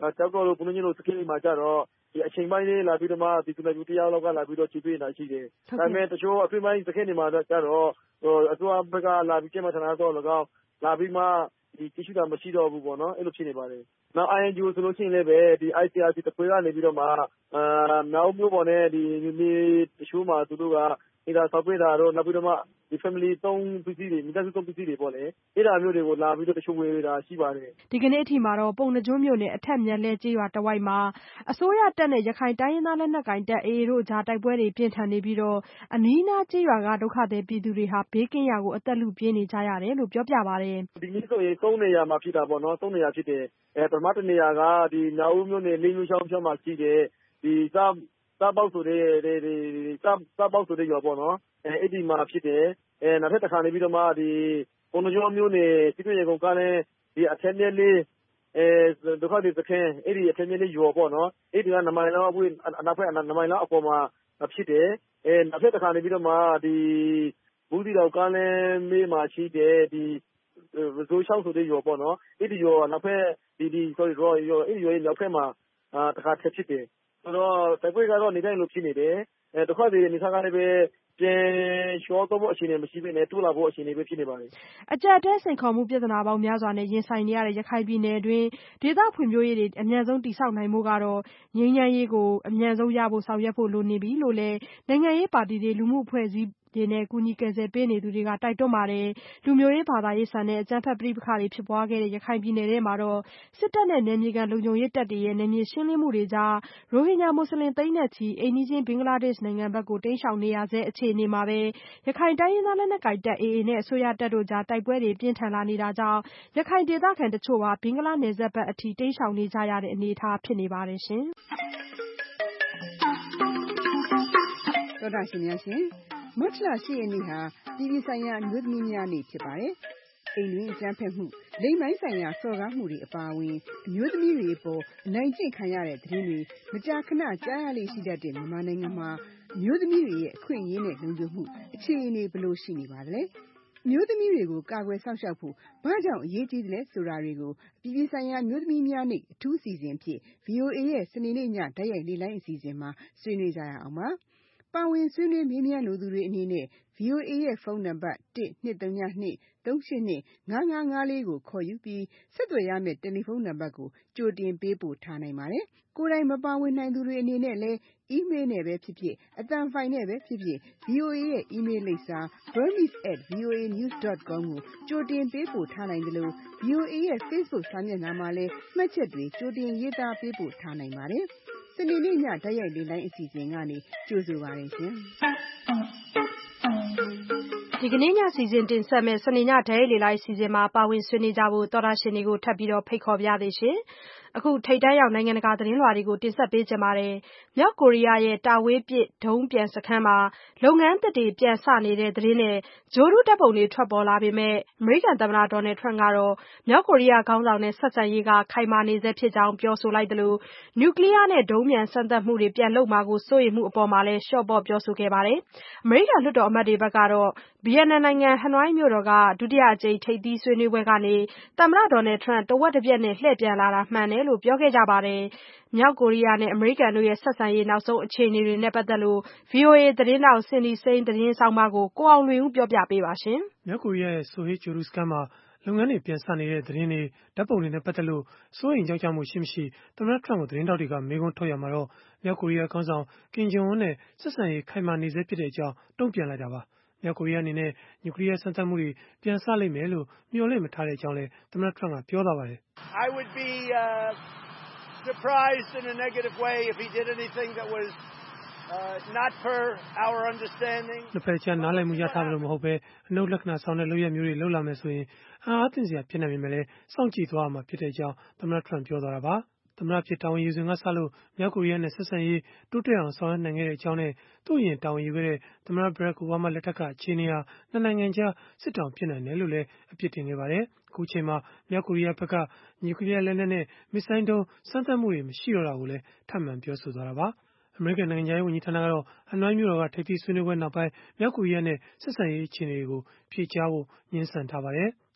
ကျောက်တော်လိုပုဏ္ဏားကျွန်းလိုစခန်းတွေမှာကျတော့ဒီအချိန်ပိုင်းလေးလာပြီးတော့မှဒီသူမျိုးတရားလောက်ကလာပြီးတော့ကြည့်ပေးနေတာရှိတယ်။ဒါပေမဲ့တချို့အထွေပိုင်းစခန်းတွေမှာကျတော့ဟိုအစိုးရဘက်ကလာပြီးကျမထနာတော့၎င်းလာပြီးမှဒီတ िश ူတာမရှိတော့ဘူးပေါ့နော်အဲ့လိုဖြစ်နေပါတယ်။နောက် I N G O ဆိုလို့ရှိရင်လည်းပဲဒီ I C R C တခွေကနေပြီးတော့မှအာမြောက်မျိုးပေါ်နဲ့ဒီဒီတချို့မှာသူတို့ကဒီဒါဆောက်ပေးတာတော့နောက်ပြီးတော့မှဒီ family သုံးပစ္စည်းတွေမိသားစုသုံးပစ္စည်းတွေပေါ့လေအဲ့ဒါမျိုးတွေကိုလာပြီးတော့တချို့ဝယ်တာရှိပါတယ်
ဒီကနေ့အထိမှာတော့ပုံနှကျွန်းမြို့နယ်အထက်မြက်လဲကျေးရွာတဝိုက်မှာအစိုးရတပ်နဲ့ရခိုင်တိုင်းရင်းသားလက်နက်ကိုင်တပ် A A တို့ကြားတိုက်ပွဲတွေပြင်းထန်နေပြီးတော့အနီးနားကျေးရွာကဒုက္ခသည်ပြည်သူတွေဟာဘေးကင်းရာကိုအသက်လုပြေးနေကြရတယ်လို့ပြောပြပါတယ်
ဒီနေ့ဆိုရင်သုံးနေရာမှာဖြစ်တာပေါ့နော်သုံးနေရာဖြစ်တယ်အဲပထမတစ်နေရာကဒီမြောက်ဦးမြို့နယ်လေးမျိုးချောင်းဖြောင်းမှာရှိတယ်ဒီစားစားပေါက်ဆိုတဲ့ဒီစားစားပေါက်ဆိုတဲ့ရွာပေါ့နော်အဲအဲ့ဒီမှာဖြစ်တယ်အဲနောက်ထပ်တစ်ခါနေပြီးတော့မှဒီပုံနှကျော်မျိုးနယ်စစ်တွေရေကုန်ကားနဲ့ဒီအထက်မြက်လေးအဲဒုက္ခသည်စခန်းအဲ့ဒီအထက်မြက်လေးရွာပေါ့နော်အဲ့ဒီကနမိုင်လောက်အပွေးအနောက်ဖက်နမိုင်လောက်အပေါ်မှာဖြစ်တယ်အဲနောက်ထပ်တစ်ခါနေပြီးတော့မှဒီဘူးတီတော်ကားနဲ့မေးမှာရှိတယ်ဒီရိုးချောင်းဆိုတဲ့ရွာပေါ့နော်အဲ့ဒီရွာနောက်ဖက်ဒီဒီ sorry ရွာအဲ့ဒီရွာရဲ့နောက်ဖက်မှာအာတစ်ခါထပ်ဖြစ်တယ်ဆိုတော့တိုက်ပွဲကတော့နေတိုင်းလိုဖြစ်နေတယ်အဲဒုက္ခသည်နေသားကလည်းပဲပြန်လျှောတော့ဖို့အခြေအနေမရှိဘဲနဲ့တိုးလာဖို့အခြေအနေပဲဖြစ်နေပါတယ်
အကြက်တဲစိန်ခေါ်မှုပြဿနာပေါင်းများစွာနဲ့ရင်ဆိုင်နေရတဲ့ရခိုင်ပြည်နယ်တွင်ဒေသဖွံ့ဖြိုးရေးတွေအမြန်ဆုံးတည်ဆောက်နိုင်မှုကတော့ငြိမ်းချမ်းရေးကိုအမြန်ဆုံးရဖို့ဆောင်ရွက်ဖို့လိုနေပြီလို့လည်းနိုင်ငံရေးပါတီတွေလူမှုအဖွဲ့အစည်းတွေနဲ့ကူညီကယ်ဆယ်ပေးနေသူတွေကတိုက်တွန်းပါတယ်လူမျိုးရေးဘာသာရေးဆန်တဲ့အကြမ်းဖက်ပဋိပက္ခတွေဖြစ်ပွားခဲ့တဲ့ရခိုင်ပြည်နယ်ထဲမှာတော့စစ်တပ်နဲ့နယ်မြေခံလုံခြုံရေးတပ်တွေရဲ့နယ်မြေရှင်းလင်းမှုတွေကြားရိုဟင်ဂျာမွတ်စလင်သိန်းနဲ့ချီအိမ်နီးချင်းဘင်္ဂလားဒေ့ရှ်နိုင်ငံဘက်ကိုတိမ်းရှောင်နေရဆဲအခြေအနေမှာပဲရခိုင်တိုင်းရင်းသားလက်နက်ကိုင်တပ် A A နဲ့အစိုးရတပ်တို့ကြားတိုက်ပွဲတွေပြင်းထန်လာနေတာကြောင့်ရခိုင်ဒေသခံတချို့ဟာဘင်္ဂလားနယ်စပ်ဘက်အထိတိမ်းရှောင်နေကြရတဲ့အနေအထားဖြစ်နေပါတယ်ရှင်
တော်တာရှင်များရှင်မတ်လရှိရနေ့ဟာပြည်ပဆိုင်ရာအမျိုးသမီးများနေ့ဖြစ်ပါတယ်။အိမ်တွင်းအကြမ်းဖက်မှုလိမ်ပိုင်းဆိုင်ရာစော်ကားမှုတွေအပါအဝင်အမျိုးသမီးတွေအပေါ်အနိုင်ကျင့်ခံရတဲ့သတင်းတွေမကြာခဏကြားရလေရှိတတ်တဲ့မြန်မာနိုင်ငံမှာအမျိုးသမီးတွေရဲ့အခွင့်အရေးနဲ့လုံခြုံမှုအခြေအနေဘယ်လိုရှိနေပါသလဲ။မျိုးသမီးတွေကိုကာကွယ်စောင့်ရှောက်ဖို့ဘာကြောင့်အရေးကြီးသလဲဆိုတာတွေကိုအပြည်ပြည်ဆိုင်ရာမျိုးသမီးများနေ့အထူးအစီအစဉ်ဖြစ် V O A ရဲ့စနေနေ့ညဓာတ်ရိုက်လေ့လိုင်းအစီအစဉ်မှာဆွေးနွေးကြရအောင်ပါ။ပါဝင်ဆွေးနွေးမေးမြန်းလိုသူတွေအနေနဲ့ V O A ရဲ့ဖုန်းနံပါတ်တစ် နှစ် သုံး နှစ် သုံး ရှစ် နှစ် ငါး ငါး ငါး လေးကိုခေါ်ယူပြီးဆက်သွယ်ရမယ့်တယ်လီဖုန်းနံပါတ်ကိုကြိုတင်ပေးပို့ထားနိုင်ပါတယ်။ကိုယ်တိုင်မပါဝင်နိုင်သူတွေအနေနဲ့လည်း email နဲ့ပဲဖြစ်ဖြစ်အသံဖိုင်နဲ့ပဲဖြစ်ဖြစ် V O A ရဲ့ email လိပ်စာ burmese at voa news dot com ကိုကြိုတင်ပေးပို့ထားနိုင်တယ်လို့ V O A ရဲ့ Facebook စာမျက်နှာမှာလည်းမှတ်ချက်တွေကြိုတင်ရေးသားပေးပို့ထားနိုင်ပါတယ်။စနေနေ့ညဓာတ်ရိုက်လေ့လိုင်းအစီအစဉ်ကနေကြိုဆိုပါရရှင်
ဒီကနေ့ညစီစဉ်တင်ဆက်မဲ့စနေညဓာတ်ရိုက်လေ့လိုင်းအစီအစဉ်မှာပါဝင်ဆွေးနွေးကြဖို့သောတာရှင်တွေကိုထပ်ပြီးတော့ဖိတ်ခေါ်ပြရသေးရှင်အခုထိတ်တန်းရောက်နိုင်ငံတကာသတင်းလွှာတွေကိုတင်ဆက်ပေးကြပါမယ်။မြောက်ကိုရီးယားရဲ့တာဝေးပစ်ဒုံးပြန်စခန်းမှာလုပ်ငန်းသစ်တွေပြန်စနေတဲ့သတင်းနဲ့ဂျိုးဒူးတပ်ပုံတွေထွက်ပေါ်လာပေမဲ့အမေရိကန်သမ္မတဒေါ်နယ်ထရန့်ကတော့မြောက်ကိုရီးယားခေါင်းဆောင်နဲ့ဆက်ဆံရေးကခိုင်မာနေဆဲဖြစ်ကြောင်းပြောဆိုလိုက်တယ်လို့နျူကလ িয়ার နဲ့ဒုံးပြန်စမ်းသပ်မှုတွေပြန်လုပ်မှာကိုစိုးရိမ်မှုအပေါ်မှာလည်းရှော့ပေါ့ပြောဆိုခဲ့ပါတယ်။အမေရိကန်လွှတ်တော်အမတ်တွေဘက်ကတော့ဗီယက်နမ်နိုင်ငံဟနွိုင်းမြို့တော်ကဒုတိယအကြိမ်ထိပ်သီးဆွေးနွေးပွဲကနေသမ္မတဒေါ်နယ်ထရန့်တဝက်တစ်ပြက်နဲ့လှည့်ပြန်လာတာမှန်တယ်လို့ပြောခဲ့ကြပါတယ်။မြောက်ကိုရီးယားနဲ့အမေရိကန်တို့ရဲ့ဆက်ဆံရေးနောက်ဆုံးအခြေအနေတွေနဲ့ပတ်သက်လို့ V O A သတင်းတောက် Cindy Saine သတင်းဆောင်းပါးကိုကိုအောင်လွင်ဦးပြောပြပေးပါရှင်
။မြောက်ကိုရီးယားရဲ့ဆိုဟေးဂျိုဒူးစခန်းမှာလုပ်ငန်းတွေပြန်စနေတဲ့သတင်းတွေဓာတ်ပုံတွေနဲ့ပတ်သက်လို့စိုးရိမ်ကြောက်ကြမှုရှိမရှိသမ္မတထရန့်ကိုသတင်းတောက်တွေကမေးခွန်းထုတ်ရမှာတော့မြောက်ကိုရီးယားခေါင်းဆောင်ကင်ဂျုံအွန်းနဲ့ဆက်ဆံရေးခိုင်မာနေဆဲဖြစ်တဲ့အကြောင်းတုံ့ပြန်လိုက်တာပါ။မြောက်ကိုရီးယားအနေနဲ့နျူကလ িয়ার စမ်းသပ်မှုတွေပြန်စလိမ့်မယ်လို့မျှော်လင့်မထားတဲ့အကြောင်းလည်းသမ္မတထရန့်ကပြောသွားပါတယ်။
I would be uh, surprised in a negative way if he did anything that was uh, not per our understanding.
နှစ်ဖက်ကြားနားလည်မှုရထားလို့မဟုတ်ပဲအနှုတ်လက္ခဏာဆောင်တဲ့လုပ်ရမျိုးတွေလုပ်လာမယ်ဆိုရင်အာအသင့်စရာဖြစ်နိုင်ပေမဲ့လည်းစောင့်ကြည့်သွားရမှာဖြစ်တဲ့အကြောင်းသမ္မတထရန့်ပြောသွားတာပါ။သမ္မတဖြစ်တာဝန်ယူစဉ်ကစလို့မြောက်ကိုရီးယားနဲ့ဆက်ဆံရေးတိုးတက်အောင်ဆောင်ရွက်နိုင်ခဲ့တဲ့အကြောင်းနဲ့သူ့အရင်တာဝန်ယူခဲ့တဲ့သမ္မတဘရက်အိုဘားမားလက်ထက်ကအခြေအနေဟာနှစ်နိုင်ငံကြားစစ်တောင်ဖြစ်နိုင်တယ်လို့လည်းအပြစ်တင်ခဲ့ပါတယ်။အခုချိန်မှာမြောက်ကိုရီးယားဘက်ကနျူကလ িয়ার လက်နက်နဲ့မစ်ဇိုင်းဒုံးစမ်းသပ်မှုတွေမရှိတော့တာကိုလည်းထပ်မံပြောဆိုသွားတာပါ။အမေရိကန်နိုင်ငံခြားရေးဝန်ကြီးဌာနကတော့ဟနွိုင်းမြို့တော်ကထိပ်သီးဆွေးနွေးပွဲနောက်ပိုင်းမြောက်ကိုရီးယားနဲ့ဆက်ဆံရေးအခြေအနေတွေကိုဖြေကြားဖို့ညှင်းဆန်ထားပါတယ်။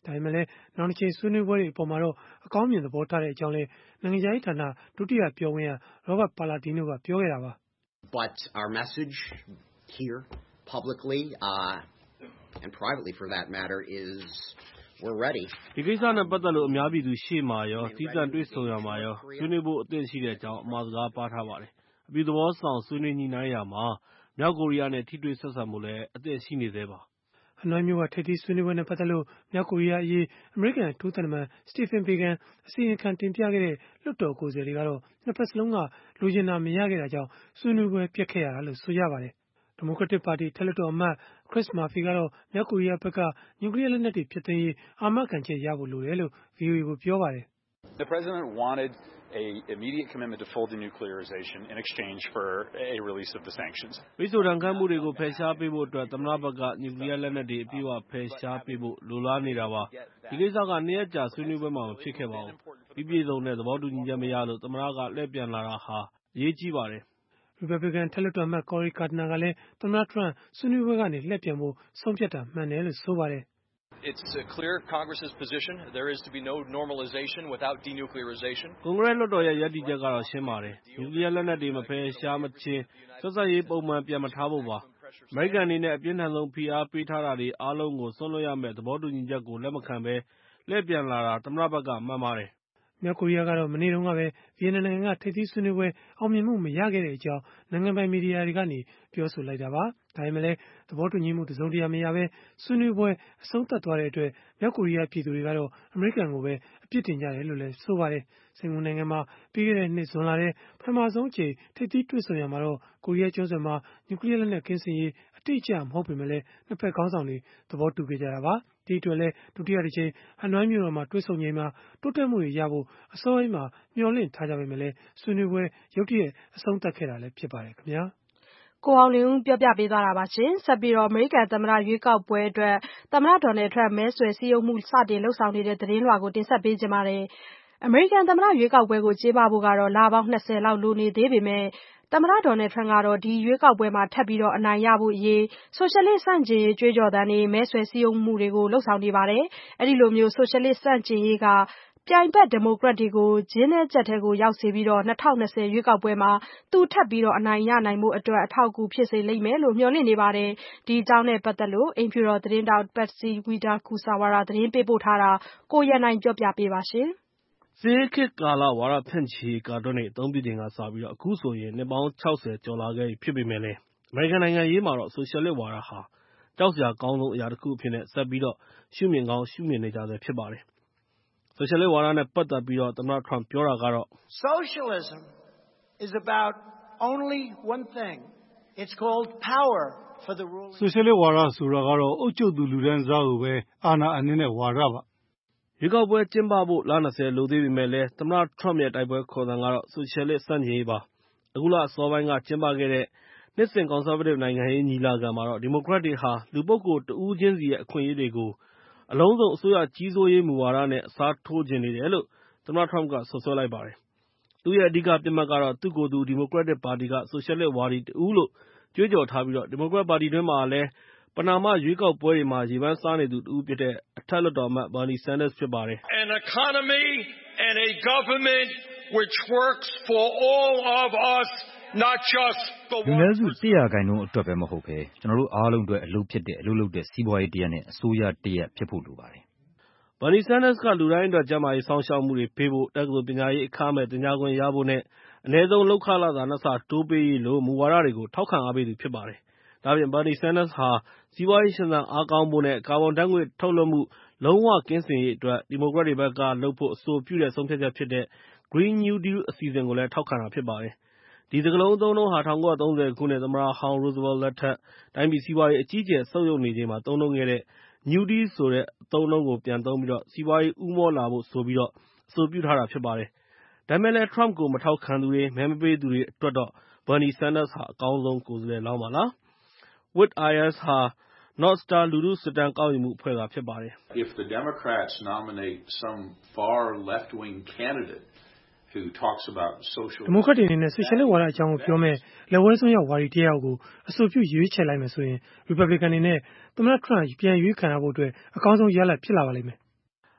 ဒါပေမဲ့လည်းနောက်တစ်ချိန်ဆွေးနွေးပွဲတွေအပေါ်မှာတော့အကောင်းမြင်သဘောထားတဲ့အကြောင်းလည်းနိုင်ငံခြားရေးဌာနဒုတိယပြောခွင့်ရ Robert Palladino ကပြောခဲ့တာပါ
။ But our message here publicly uh, and privately for that matter is we're ready.
ဒီကိစ္စနဲ့ပတ်သက်လို့အများပြည်သူရှေ့မှာရောသီးသန့်တွေ့ဆုံရမှာရောဆွေးနွေးဖို့အသင့်ရှိတဲ့အကြောင်းအမှာစကားပါထားပါတယ်။အပြုသဘောဆောင်ဆွေးနွေးညှိနှိုင်းရာမှာမြောက်ကိုရီးယားနဲ့ထိတွေ့ဆက်ဆံမှုလည်းအသင့်ရှိနေသေးပါ
ဟနွိုင်းမြို့ကထိပ်သီးဆွေးနွေးပွဲနဲ့ပတ်သက်လို့မြောက်ကိုရီးယားအရေးအမေရိကန်အထူးသံတမန် Stephen Biegun အစီရင်ခံတင်ပြခဲ့တဲ့လွှတ်တော်ကိုယ်စားလှယ်တွေကတော့နှစ်ဖက်စလုံးကလိုချင်တာမရခဲ့တာကြောင့်ဆွေးနွေးပွဲပျက်ခဲ့ရတာလို့ဆိုရပါတယ်။ ဒီမိုကရက်တစ်ပါတီထက်လွှတ်တော်အမတ် Chris Murphy ကတော့မြောက်ကိုရီးယားဘက်ကနျူကလီးယားလက်နက်တွေဖျက်သိမ်းရေးအာမခံချက်ရဖို့လိုတယ်လို့ ဗွီအိုအေ ကိုပြောပါတယ်။
The president wanted an immediate commitment to full denuclearization in exchange for a release of the sanctions.
ပိတ်ဆို့ဒဏ်ခတ်မှုတွေကိုဖယ်ရှားပေးဖို့အတွက်သမ္မတဘက်ကနျူကလီးယားလက်နက်တွေအပြည့်အဝဖယ်ရှားပေးဖို့လိုလားနေတာပါ။ဒီကိစ္စကနှစ်ရက်ကြာဆွေးနွေးပွဲမှာမဖြစ်ခဲ့ပါဘူး။ပြီးပြည့်စုံတဲ့သဘောတူညီချက်မရလို့သမ္မတကလှည့်ပြန်လာတာဟာအရေးကြီးပါတယ်
။ Republican ထက်လွှတ်တော်အမတ် Cory Gardner ကလည်းသမ္မတ Trump ဆွေးနွေးပွဲကနေလှည့်ပြန်ဖို့ဆုံးဖြတ်တာမှန်တယ်လို့ဆိုပါတယ်
။ It's clear Congress's position. There is to be no normalization without denuclearization.
ကွန်ဂရက်လွှတ်တော်ရဲ့ရည်တည်ချက်ကတော့ရှင်းပါတယ်။နျူကလီးယားလက်နက်တွေမဖယ်ရှားမချင်းဆက်စပ်ရေးပုံမှန်ပြန်မထားဖို့ပါ။အမေရိကန်အနေနဲ့အပြင်းထန်ဆုံးဖိအားပေးထားတာတွေအားလုံးကိုဆွန့်လွတ်ရမယ့်သဘောတူညီချက်ကိုလက်မခံဘဲလှည့်ပြန်လာတာသမ္မတဘက်ကမှန်ပါတယ်
။မြောက်ကိုရီးယားကတော့မနေ့တုန်းကပဲဗီယက်နမ်နိုင်ငံကထိပ်သီးဆွေးနွေးပွဲအောင်မြင်မှုမရခဲ့တဲ့အကြောင်းနိုင်ငံပိုင်မီဒီယာတွေကနေပြောဆိုလိုက်တာပါ။ဒါပေမဲ့လည်းသဘောတူညီမှုတစုံတရာမရဘဲဆွေးနွေးပွဲအဆုံးသတ်သွားတဲ့အတွက်မြောက်ကိုရီးယားပြည်သူတွေကတော့အမေရိကန်ကိုပဲအပြစ်တင်ကြတယ်လို့လည်းဆိုပါတယ်။စင်ကာပူနိုင်ငံမှာပြီးခဲ့တဲ့နှစ်ဇွန်လထဲပထမဆုံးအကြိမ်ထိပ်သီးတွေ့ဆုံရမှာတော့ကိုရီးယားကျွန်းဆွယ်မှာနျူကလီးယားလက်နက်ကင်းစင်ရေးအတိအကျမဟုတ်ပေမဲ့လည်းနှစ်ဖက်ခေါင်းဆောင်တွေသဘောတူခဲ့ကြတာပါ။ဒီအတွက်လည်းဒုတိယတစ်ချိန်ဟနွိုင်းမြို့တော်မှာတွေ့ဆုံချိန်မှာတိုးတက်မှုတွေရဖို့အစောပိုင်းမှာမျှော်လင့်ထားကြပေမဲ့လည်းဆွေးနွေးပွဲရုတ်တရက်အဆုံးသတ်ခဲ့တာလည်းဖြစ်ပါတယ်ခင်ဗျာ
။ကိုအောင်လင်းဦးပြောပြပေးသွားတာပါရှင်။ဆက်ပြီးတော့အမေရိကန်သမ္မတရွေးကောက်ပွဲအတွက်သမ္မတဒေါ်နယ်ထရန့်မဲဆွယ်စည်းရုံးမှုစတင်လှုပ်ဆောင်နေတဲ့သတင်းလွှာကိုတင်ဆက်ပေးကြပါမယ်။အမေရိကန်သမ္မတရွေးကောက်ပွဲကိုကျင်းပဖို့ကတော့လပေါင်း၂၀လောက်လိုနေသေးပေမဲ့သမ္မတဒေါ်နယ်ထရန့်ကတော့ဒီရွေးကောက်ပွဲမှာထပ်ပြီးတော့အနိုင်ရဖို့အရေးဆိုရှယ်လစ်ဆန့်ကျင်ရေးကြွေးကြော်သံတွေမဲဆွယ်စည်းရုံးမှုတွေကိုလှုပ်ဆောင်နေပါတယ်။အဲဒီလိုမျိုးဆိုရှယ်လစ်ဆန့်ကျင်ရေးကပြိုင်ဘက်ဒီမိုကရက်တွေကိုဂျင်းထဲကြက်ထဲကိုရောက်စေပြီးတော့၂၀၂၀ရွေးကောက်ပွဲမှာသူထပ်ပြီးတော့အနိုင်ရနိုင်မှုအတွက်အထောက်အကူဖြစ်စေလိမ့်မယ်လို့မျှော်လင့်နေပါတယ်။ဒီအကြောင်းနဲ့ပတ်သက်လို့အိမ်ဖြူတော်သတင်းတောက် Patsy Widakuswara သတင်းပေးပို့ထားတာကိုရန်နိုင်ပြောပြပေးပါရှင်
။စစ်ခေတ်ကာလဝါဒဖြန့်ချီကာတွန်းတွေအသုံးပြုချိန်ကစပြီးတော့အခုဆိုရင်နှစ်ပေါင်းခြောက်ဆယ်ကျော်လာခဲ့ပြီဖြစ်ပေမဲ့လည်းအမေရိကန်နိုင်ငံရေးမှာတော့ဆိုရှယ်လစ်ဝါဒဟာကြောက်စရာကောင်းဆုံးအရာတစ်ခုအဖြစ်နဲ့ဆက်ပြီးတော့ရှုမြင်ကောင်းရှုမြင်နေကြဆဲဖြစ်ပါတယ်။ဆိုရှယ်လစ်ဝါဒနဲ့ပတ်သက်ပြီးတော့သမ္မတထရန့်ပြောတာကတော့
Socialism is about only one thing. It's called power for the ruling.
ဆိုရှယ်လစ်ဝါဒဆိုတာကတော့အုပ်ချုပ်သူလူတန်းစားကိုပဲအာဏာအနှင်းနဲ့ဝါဒပါ
။ရွေးကောက်ပွဲကျင်းပဖို့လ၂၀လိုသေးပေမဲ့လည်းသမ္မတထရန့်ရဲ့တိုက်ပွဲခေါ်သံကတော့ဆိုရှယ်လစ်ဆန့်ကျင်ရေးပါ။အခုလအစောပိုင်းကကျင်းပခဲ့တဲ့နှစ်စဉ်ကွန်ဆာဗေးတစ်နိုင်ငံရေးညီလာခံမှာတော့ဒီမိုကရက်တွေဟာလူပုဂ္ဂိုလ်တဦးချင်းစီရဲ့အခွင့်အရေးတွေကိုအလုံးစုံအစိုးရကြီးစိုးရေးမူဝါဒနဲ့အစားထိုးချင်နေတယ်လို့သမ္မတထရန့်ကဆွဆွဲလိုက်ပါတယ်။သူ့ရဲ့အဓိကပြစ်မှတ်ကတော့သူ့ကိုယ်သူဒီမိုကရက်တစ်ပါတီကဆိုရှယ်လစ်ဝါဒီတဦးလို့ကြွေးကြော်ထားပြီးတော့ဒီမိုကရက်ပါတီတွင်းမှာလည်းပဏာမရွေးကောက်ပွဲတွေမှာရေပန်းစားနေသူတဦးဖြစ်တဲ့အထက်လွှတ်တော်အမတ် Bernie Sanders ဖြစ်ပါတယ်
။ An economy and a government which works for all of us not just the
လူနည်းစုတစ်ရာခိုင်နှုန်းအတွက်ပဲမဟုတ်ဘဲကျွန်တော်တို့အားလုံးအတွက်အလုပ်ဖြစ်တဲ့အလုပ်လုပ်တဲ့စီးပွားရေးတစ်ရပ်နဲ့အစိုးရတစ်ရပ်ဖြစ်ဖို့လိုပါတယ်
။ Bernie Sanders ကလူတိုင်းအတွက်ကျန်းမာရေးစောင့်ရှောက်မှုတွေပေးဖို့တက္ကသိုလ်ပညာရေးအခမဲ့သင်ကြားခွင့်ရဖို့နဲ့အနည်းဆုံးလုပ်ခလစာနှစ်ဆတိုးပေးရေးလိုမူဝါဒတွေကိုထောက်ခံအားပေးသူဖြစ်ပါတယ်။ဒါ့အပြင် Bernie Sanders ဟာစီးပွားရေးရှင်သန်အားကောင်းဖို့နဲ့ကာဗွန်ဓာတ်ငွေ့ထုတ်လွှတ်မှုလုံးဝကင်းစင်ရေးအတွက်ဒီမိုကရက်တွေဘက်ကလုပ်ဖို့အဆိုပြုတဲ့ဆုံးဖြတ်ချက်ဖြစ်တဲ့ Green New Deal အစီအစဉ်ကိုလည်းထောက်ခံတာဖြစ်ပါတယ်။ဒီစကားလုံးအသုံးအနှုန်းဟာ၁၉၃၀ခုနှစ်သမ္မတဟောင်း Roosevelt လက်ထက်တိုင်းပြည်စီးပွားရေးအကြီးအကျယ်ဆုတ်ယုတ်နေချိန်မှာသုံးနှုန်းခဲ့တဲ့ New Deal ဆိုတဲ့အသုံးအနှုန်းကိုပြန်သုံးပြီးတော့စီးပွားရေးဦးမောလာဖို့ဆိုပြီးတော့အဆိုပြုထားတာဖြစ်ပါတယ်။ဒါပေမဲ့လည်း Trump ကိုမထောက်ခံသူတွေမဲမပေးသူတွေအတွက်တော့ Bernie Sanders ဟာအကောင်းဆုံးကိုယ်စားလှယ်လောင်းပါလား။ Witt Ayers ဟာ North Star လူထုစစ်တမ်းကောက်ယူမှုအဖွဲ့ကဖြစ်ပါတယ်
။ If the Democrats nominate some far left-wing candidate who talks about social
ဒီမိုကရက်တွေအနေနဲ့ဆိုရှယ်လစ်ဝါဒအကြောင်းကိုပြောမဲ့လက်ဝဲဆုံးရောက်ဝါဒီတယောက်ကိုအဆိုပြုရွေးချယ်လိုက်မယ်ဆိုရင် Republican တွေနဲ့သမ္မတ Trump ပြန်ရွေးခံရဖို့အတွက်အကောင်းဆုံးရလဒ်ဖြစ်လာပါလိမ့်မယ်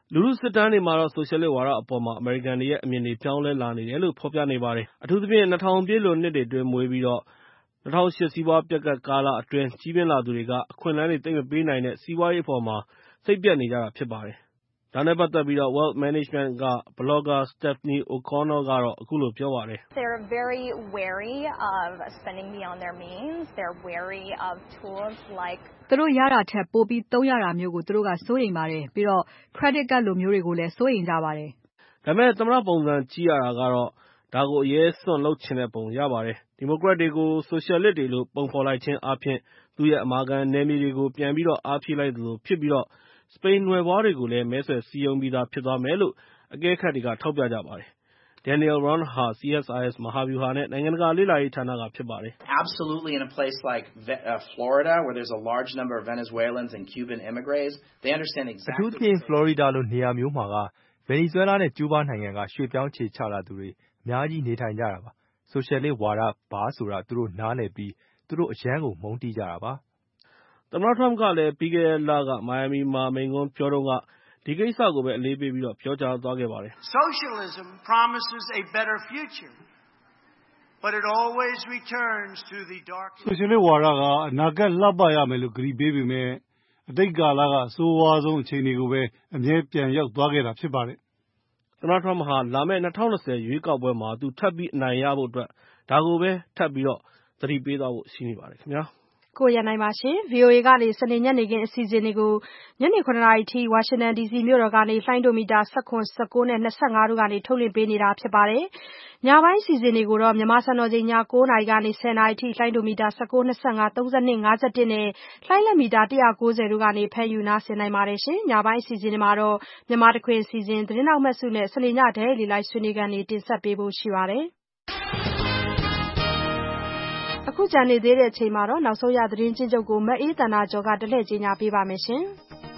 လူထုစစ်တမ်းတွေမှာတော့ ဆိုရှယ်လစ်ဝါဒအပေါ်မှာ အမေရိကန်တွေရဲ့အမြင်တွေပြောင်းလဲလာနေတယ်လို့ဖော်ပြနေပါတယ်။ အထူးသဖြင့် ၂၀၀၀ ပြည့်လွန်နှစ်တွေအတွင်းမွေးပြီးတော့ ၂၀၀၈ စီးပွားပျက်ကပ်ကာလအတွင်းကြီးပြင်းလာသူတွေက အခွင့်အလမ်းတွေသိပ်မပေးနိုင်တဲ့စီးပွားရေးအပေါ်မှာစိတ်ပျက်နေကြတာဖြစ်ပါတယ်။ ဒါနဲ့ပတ်သက်ပြီးတော့ Wealth Management က Blogger Stephanie O'Connor ကတော့ အခုလိုပြောပါတယ်။
They're very wary of spending beyond their means. They're wary of tools like
သူတို့ရတာထက်ပိုပြီးသုံးရတာမျိုးကိုသူတို့ကစိုးရိမ်ပါတယ်။ပြီးတော့ credit card လိုမျိုးတွေကိုလည်းစိုးရိမ်ကြပါတယ်
။ဒါပေမဲ့သမ္မတပုံစံကြည့်ရတာကတော့ ဒါကိုအရေးစွန့်လုပ်ချင်တဲ့ပုံရပါတယ်။ ဒီမိုကရက်တွေကိုဆိုရှယ်လစ်တွေလို့ပုံဖော်လိုက်ခြင်းအားဖြင့် သူ့ရဲ့အမာခံနယ်မြေတွေကိုပြန်ပြီးတော့အားဖြည့်လိုက်သလိုဖြစ်ပြီးတော့ စပိန်နွယ်ဖွားတွေကိုလည်းမဲဆွယ်စည်းရုံးပြီးသားဖြစ်သွားမယ်လို့အကဲခတ်တွေကထောက်ပြကြပါတယ်။ Daniel Ron ဟာ C S I S မဟာဗျူဟာနဲ့နိုင်ငံတကာလေ့လာရေးဌာနကဖြစ်ပါတယ်။
Absolutely, in a place like Florida, where there's a large number of Venezuelans and Cuban immigrants, they understand exactly.
အထူးသဖြင့် Florida လိုနေရာမျိုးမှာက Venezuela နဲ့ Cuba နိုင်ငံကရွှေ့ပြောင်းခြေချလာသူတွေအများကြီးနေထိုင်ကြတာပါ။ ဆိုရှယ်လစ်ဝါဒဘာဆိုတာသူတို့နားလည်ပြီးသူတို့အရမ်းကိုမုန်းတီးကြတာပါ
။သမ္မတ Trump ကလည်းပြီးခဲ့တဲ့လကမိုင်ယာမီမှာမိန့်ခွန်းပြောတုန်းကဒီကိစ္စကိုပဲအလေးပေးပြီးတော့ပြောကြားသွားခဲ့ပါတယ်
။ Socialism promises a better future, but it always returns to the dark.
ဆိုရှယ်လစ်ဝါဒကအနာဂတ်လှပရမယ်လို့ကတိပေးပေမဲ့အတိတ်ကာလကအဆိုးဝါးဆုံးအခြေအနေကိုပဲအမြဲပြန်ရောက်သွားခဲ့တာဖြစ်ပါတယ်
။သမ္မတ Trump ဟာလာမယ့်၂၀၂၀ရွေးကောက်ပွဲမှာသူထပ်ပြီးအနိုင်ရဖို့အတွက်ဒါကိုပဲထပ်ပြီးတော့သတိပေးသွားဖို့ရှိနေပါတယ်ခင်ဗျာ။
ကိုရနိုင်ပါရှင်။ VOA ကနေစနေညနေခင်းအစီအစဉ်တွေကိုညနေခုနှစ်နာရီထိဝါရှင်တန်ဒီစီမြို့တော်ကနေလှိုင်းဒိုမီတာ၁၇ ၁၉နဲ့၂၅တို့ကနေထုတ်လွှင့်ပေးနေတာဖြစ်ပါတယ်။ညပိုင်းအစီအစဉ်တွေကိုတော့မြန်မာစံတော်ချိန်ည၉နာရီကနေ၁၀နာရီထိလှိုင်းဒိုမီတာ၁၉ ၂၅ ၃၂ ၅၁နဲ့လှိုင်းလက်မီတာ၁၉၀တို့ကနေဖမ်းယူနားဆင်နိုင်ပါတယ်ရှင်။ညပိုင်းအစီအစဉ်တွေမှာတော့မြန်မာတခွင်အစီအစဉ်သတင်းနောက်မဆုနဲ့စနေညဒဲလီလိုက်ဆွေးနွေးခန်းတွေတင်ဆက်ပေးဖို့ရှိပါတယ်။အခုကြံနေသေးတဲ့အချိန်မှာတော့နောက်ဆုံးရသတင်းချင်းချုပ်ကိုမအေးသန္တာကျော်ကတလှည့်ကြီးညာပေးပါမယ်ရှင်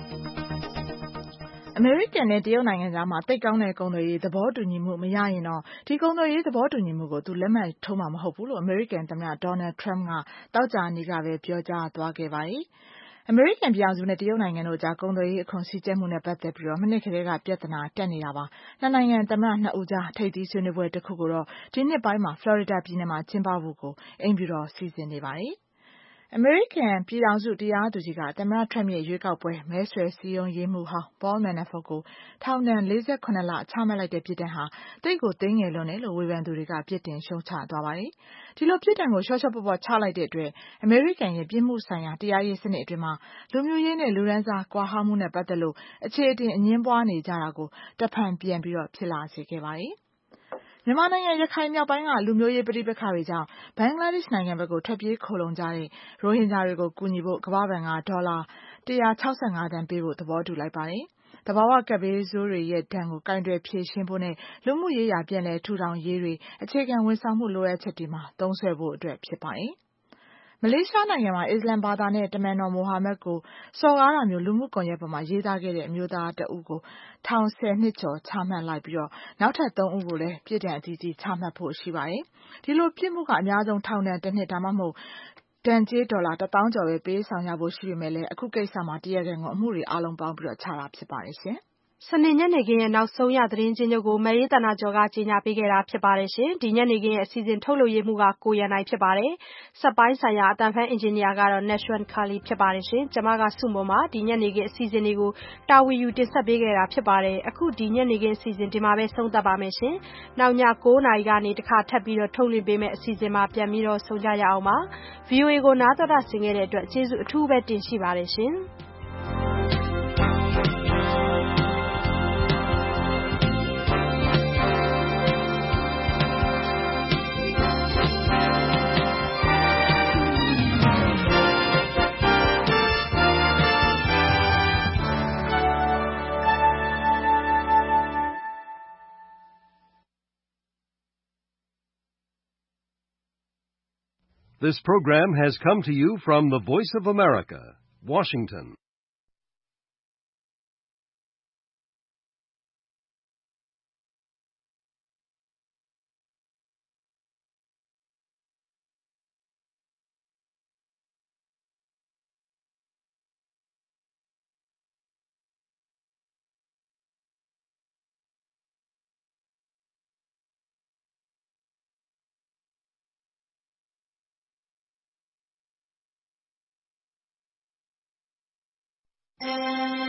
။အမေရိကန်နဲ့တရုတ်နိုင်ငံကြားမှာတိတ်ကောင်းတဲ့ကုန်သွယ်ရေးသဘောတူညီမှုမရရင်တော့ဒီကုန်သွယ်ရေးသဘောတူညီမှုကိုသူလက်မှတ်ထိုးမှာမဟုတ်ဘူးလို့အမေရိကန်သမ္မတ Donald Trump ကတောက်ကြနေ့ကပဲပြောကြားသွားခဲ့ပါတယ်။အမေရိကန်ပြည်ထောင်စုနဲ့တရုတ်နိုင်ငံတို့ကြားကုန်သွယ်ရေးအခွန်စည်းကြပ်မှုနဲ့ပတ်သက်ပြီးတော့မနှစ်ကလေးကပြဿနာတက်နေတာပါ။နှစ်နိုင်ငံသမ္မတနှစ်ဦးကြားထိပ်သီးဆွေးနွေးပွဲတစ်ခုကိုတော့ဒီနှစ်ပိုင်းမှာဖလော်ရီဒါပြည်နယ်မှာကျင်းပဖို့ကိုအိမ်ဖြူတော်စီစဉ်နေပါတယ်။အမေရိကန်ပြည်ထောင်စုတရားသူကြီးကသမ္မတ Trump ရဲ့ရွေးကောက်ပွဲမဲဆွယ်စည်းရုံးရေးမှူးဟောင်း Paul Manafort ကိုထောင်ဒဏ်၄၇လချမှတ်လိုက်တဲ့ပြစ်ဒဏ်ဟာတိတ်ကိုသေးငယ်လွန်းတယ်လို့ဝေဖန်သူတွေကပြစ်တင်ရှုံချသွားပါတယ်။ဒီလိုပြစ်ဒဏ်ကိုလျှော့လျှော့ပေါ့ပေါ့ချလိုက်တဲ့အတွက်အမေရိကန်ရဲ့ပြစ်မှုဆိုင်ရာတရားရေးစနစ်အတွင်းမှာလူမျိုးရေးနဲ့လူဒန်းစားကွာဟမှုနဲ့ပတ်သက်လို့အခြေအတင်အငြင်းပွားနေကြတာကိုတဖန်ပြန်ပြီးတော့ဖြစ်လာစေခဲ့ပါတယ်။မြန်မာနိုင်ငံရခိုင်မြောက်ပိုင်းကလူမျိုးရေးပဋိပက္ခတွေကြောင့်ဘင်္ဂလားဒေ့ရှ်နိုင်ငံဘက်ကိုထွက်ပြေးခိုလှုံကြတဲ့ရိုဟင်ဂျာတွေကိုကူညီဖို့ကမ္ဘာ့ဘဏ်ကဒေါ်လာ၁၆၅သန်းပေးဖို့သဘောတူလိုက်ပါတယ်။သဘာဝကပ်ဘေးဆိုးတွေရဲ့ဒဏ်ကိုကိုင်တွယ်ဖြေရှင်းဖို့နဲ့လူမှုရေးရာပြန်လည်ထူထောင်ရေးတွေအခြေခံဝန်ဆောင်မှုလိုအပ်ချက်တွေမှာသုံးစွဲဖို့အတွက်ဖြစ်ပါတယ်။မလေးရှားနိုင်ငံမှာအစ္စလမ်ဘာသာနဲ့တမန်တော်မိုဟာမက်ကိုစော်ကားတာမျိုးလူမှုကွန်ရက်ပေါ်မှာရေးသားခဲ့တဲ့အမျိုးသားတဦးကိုထောင်ဆယ်နှစ်ကျော်ချမှတ်လိုက်ပြီးတော့နောက်ထပ်သုံးဦးကိုလည်းပြစ်ဒဏ်အသီးသီးချမှတ်ဖို့ရှိပါတယ်။ဒီလိုပြစ်မှုကအများဆုံးထောင်ဒဏ်တစ်နှစ်ဒါမှမဟုတ်ဒဏ်ကြေးဒေါ်လာတစ်သောင်းကျော်ပဲပေးဆောင်ရဖို့ရှိပေမဲ့လည်းအခုကိစ္စမှာတရားခံကိုအမှုတွေအားလုံးပေါင်းပြီးတော့ချတာဖြစ်ပါတယ်ရှင်။
စနေညနေခင်းရဲ့နောက်ဆုံးရသတင်းချင်းချုပ်ကိုမအေးသန္တာကျော်ကကြီးညာပေးခဲ့တာဖြစ်ပါတယ်ရှင်။ဒီညနေခင်းရဲ့အစီအစဉ်ထုတ်လွှင့်ရေးမှုကကိုရန်နိုင်ဖြစ်ပါတယ်။စက်ပိုင်းဆိုင်ရာအတန်ဖန်အင်ဂျင်နီယာကတော့ Nashwan Kali ဖြစ်ပါတယ်ရှင်။ကျွန်မကစုမုံမှာဒီညနေခင်းအစီအစဉ်တွေကိုတာဝန်ယူတင်ဆက်ပေးခဲ့တာဖြစ်ပါတယ်။အခုဒီညနေခင်းအစီအစဉ်ဒီမှာပဲဆုံးသက်ပါမယ်ရှင်။နောက်ည၉နာရီကနေတခါထပ်ပြီးတော့ထုတ်လွှင့်ပေးမယ့်အစီအစဉ်မှာပြန်ပြီးတော့ဆုံကြရအောင်ပါ။ V O A ကိုနားတော်တာဆင်ခဲ့တဲ့အတွက်ကျေးဇူးအထူးပဲတင်ရှိပါတယ်ရှင်။
This program has come to you from the Voice of America, Washington.
။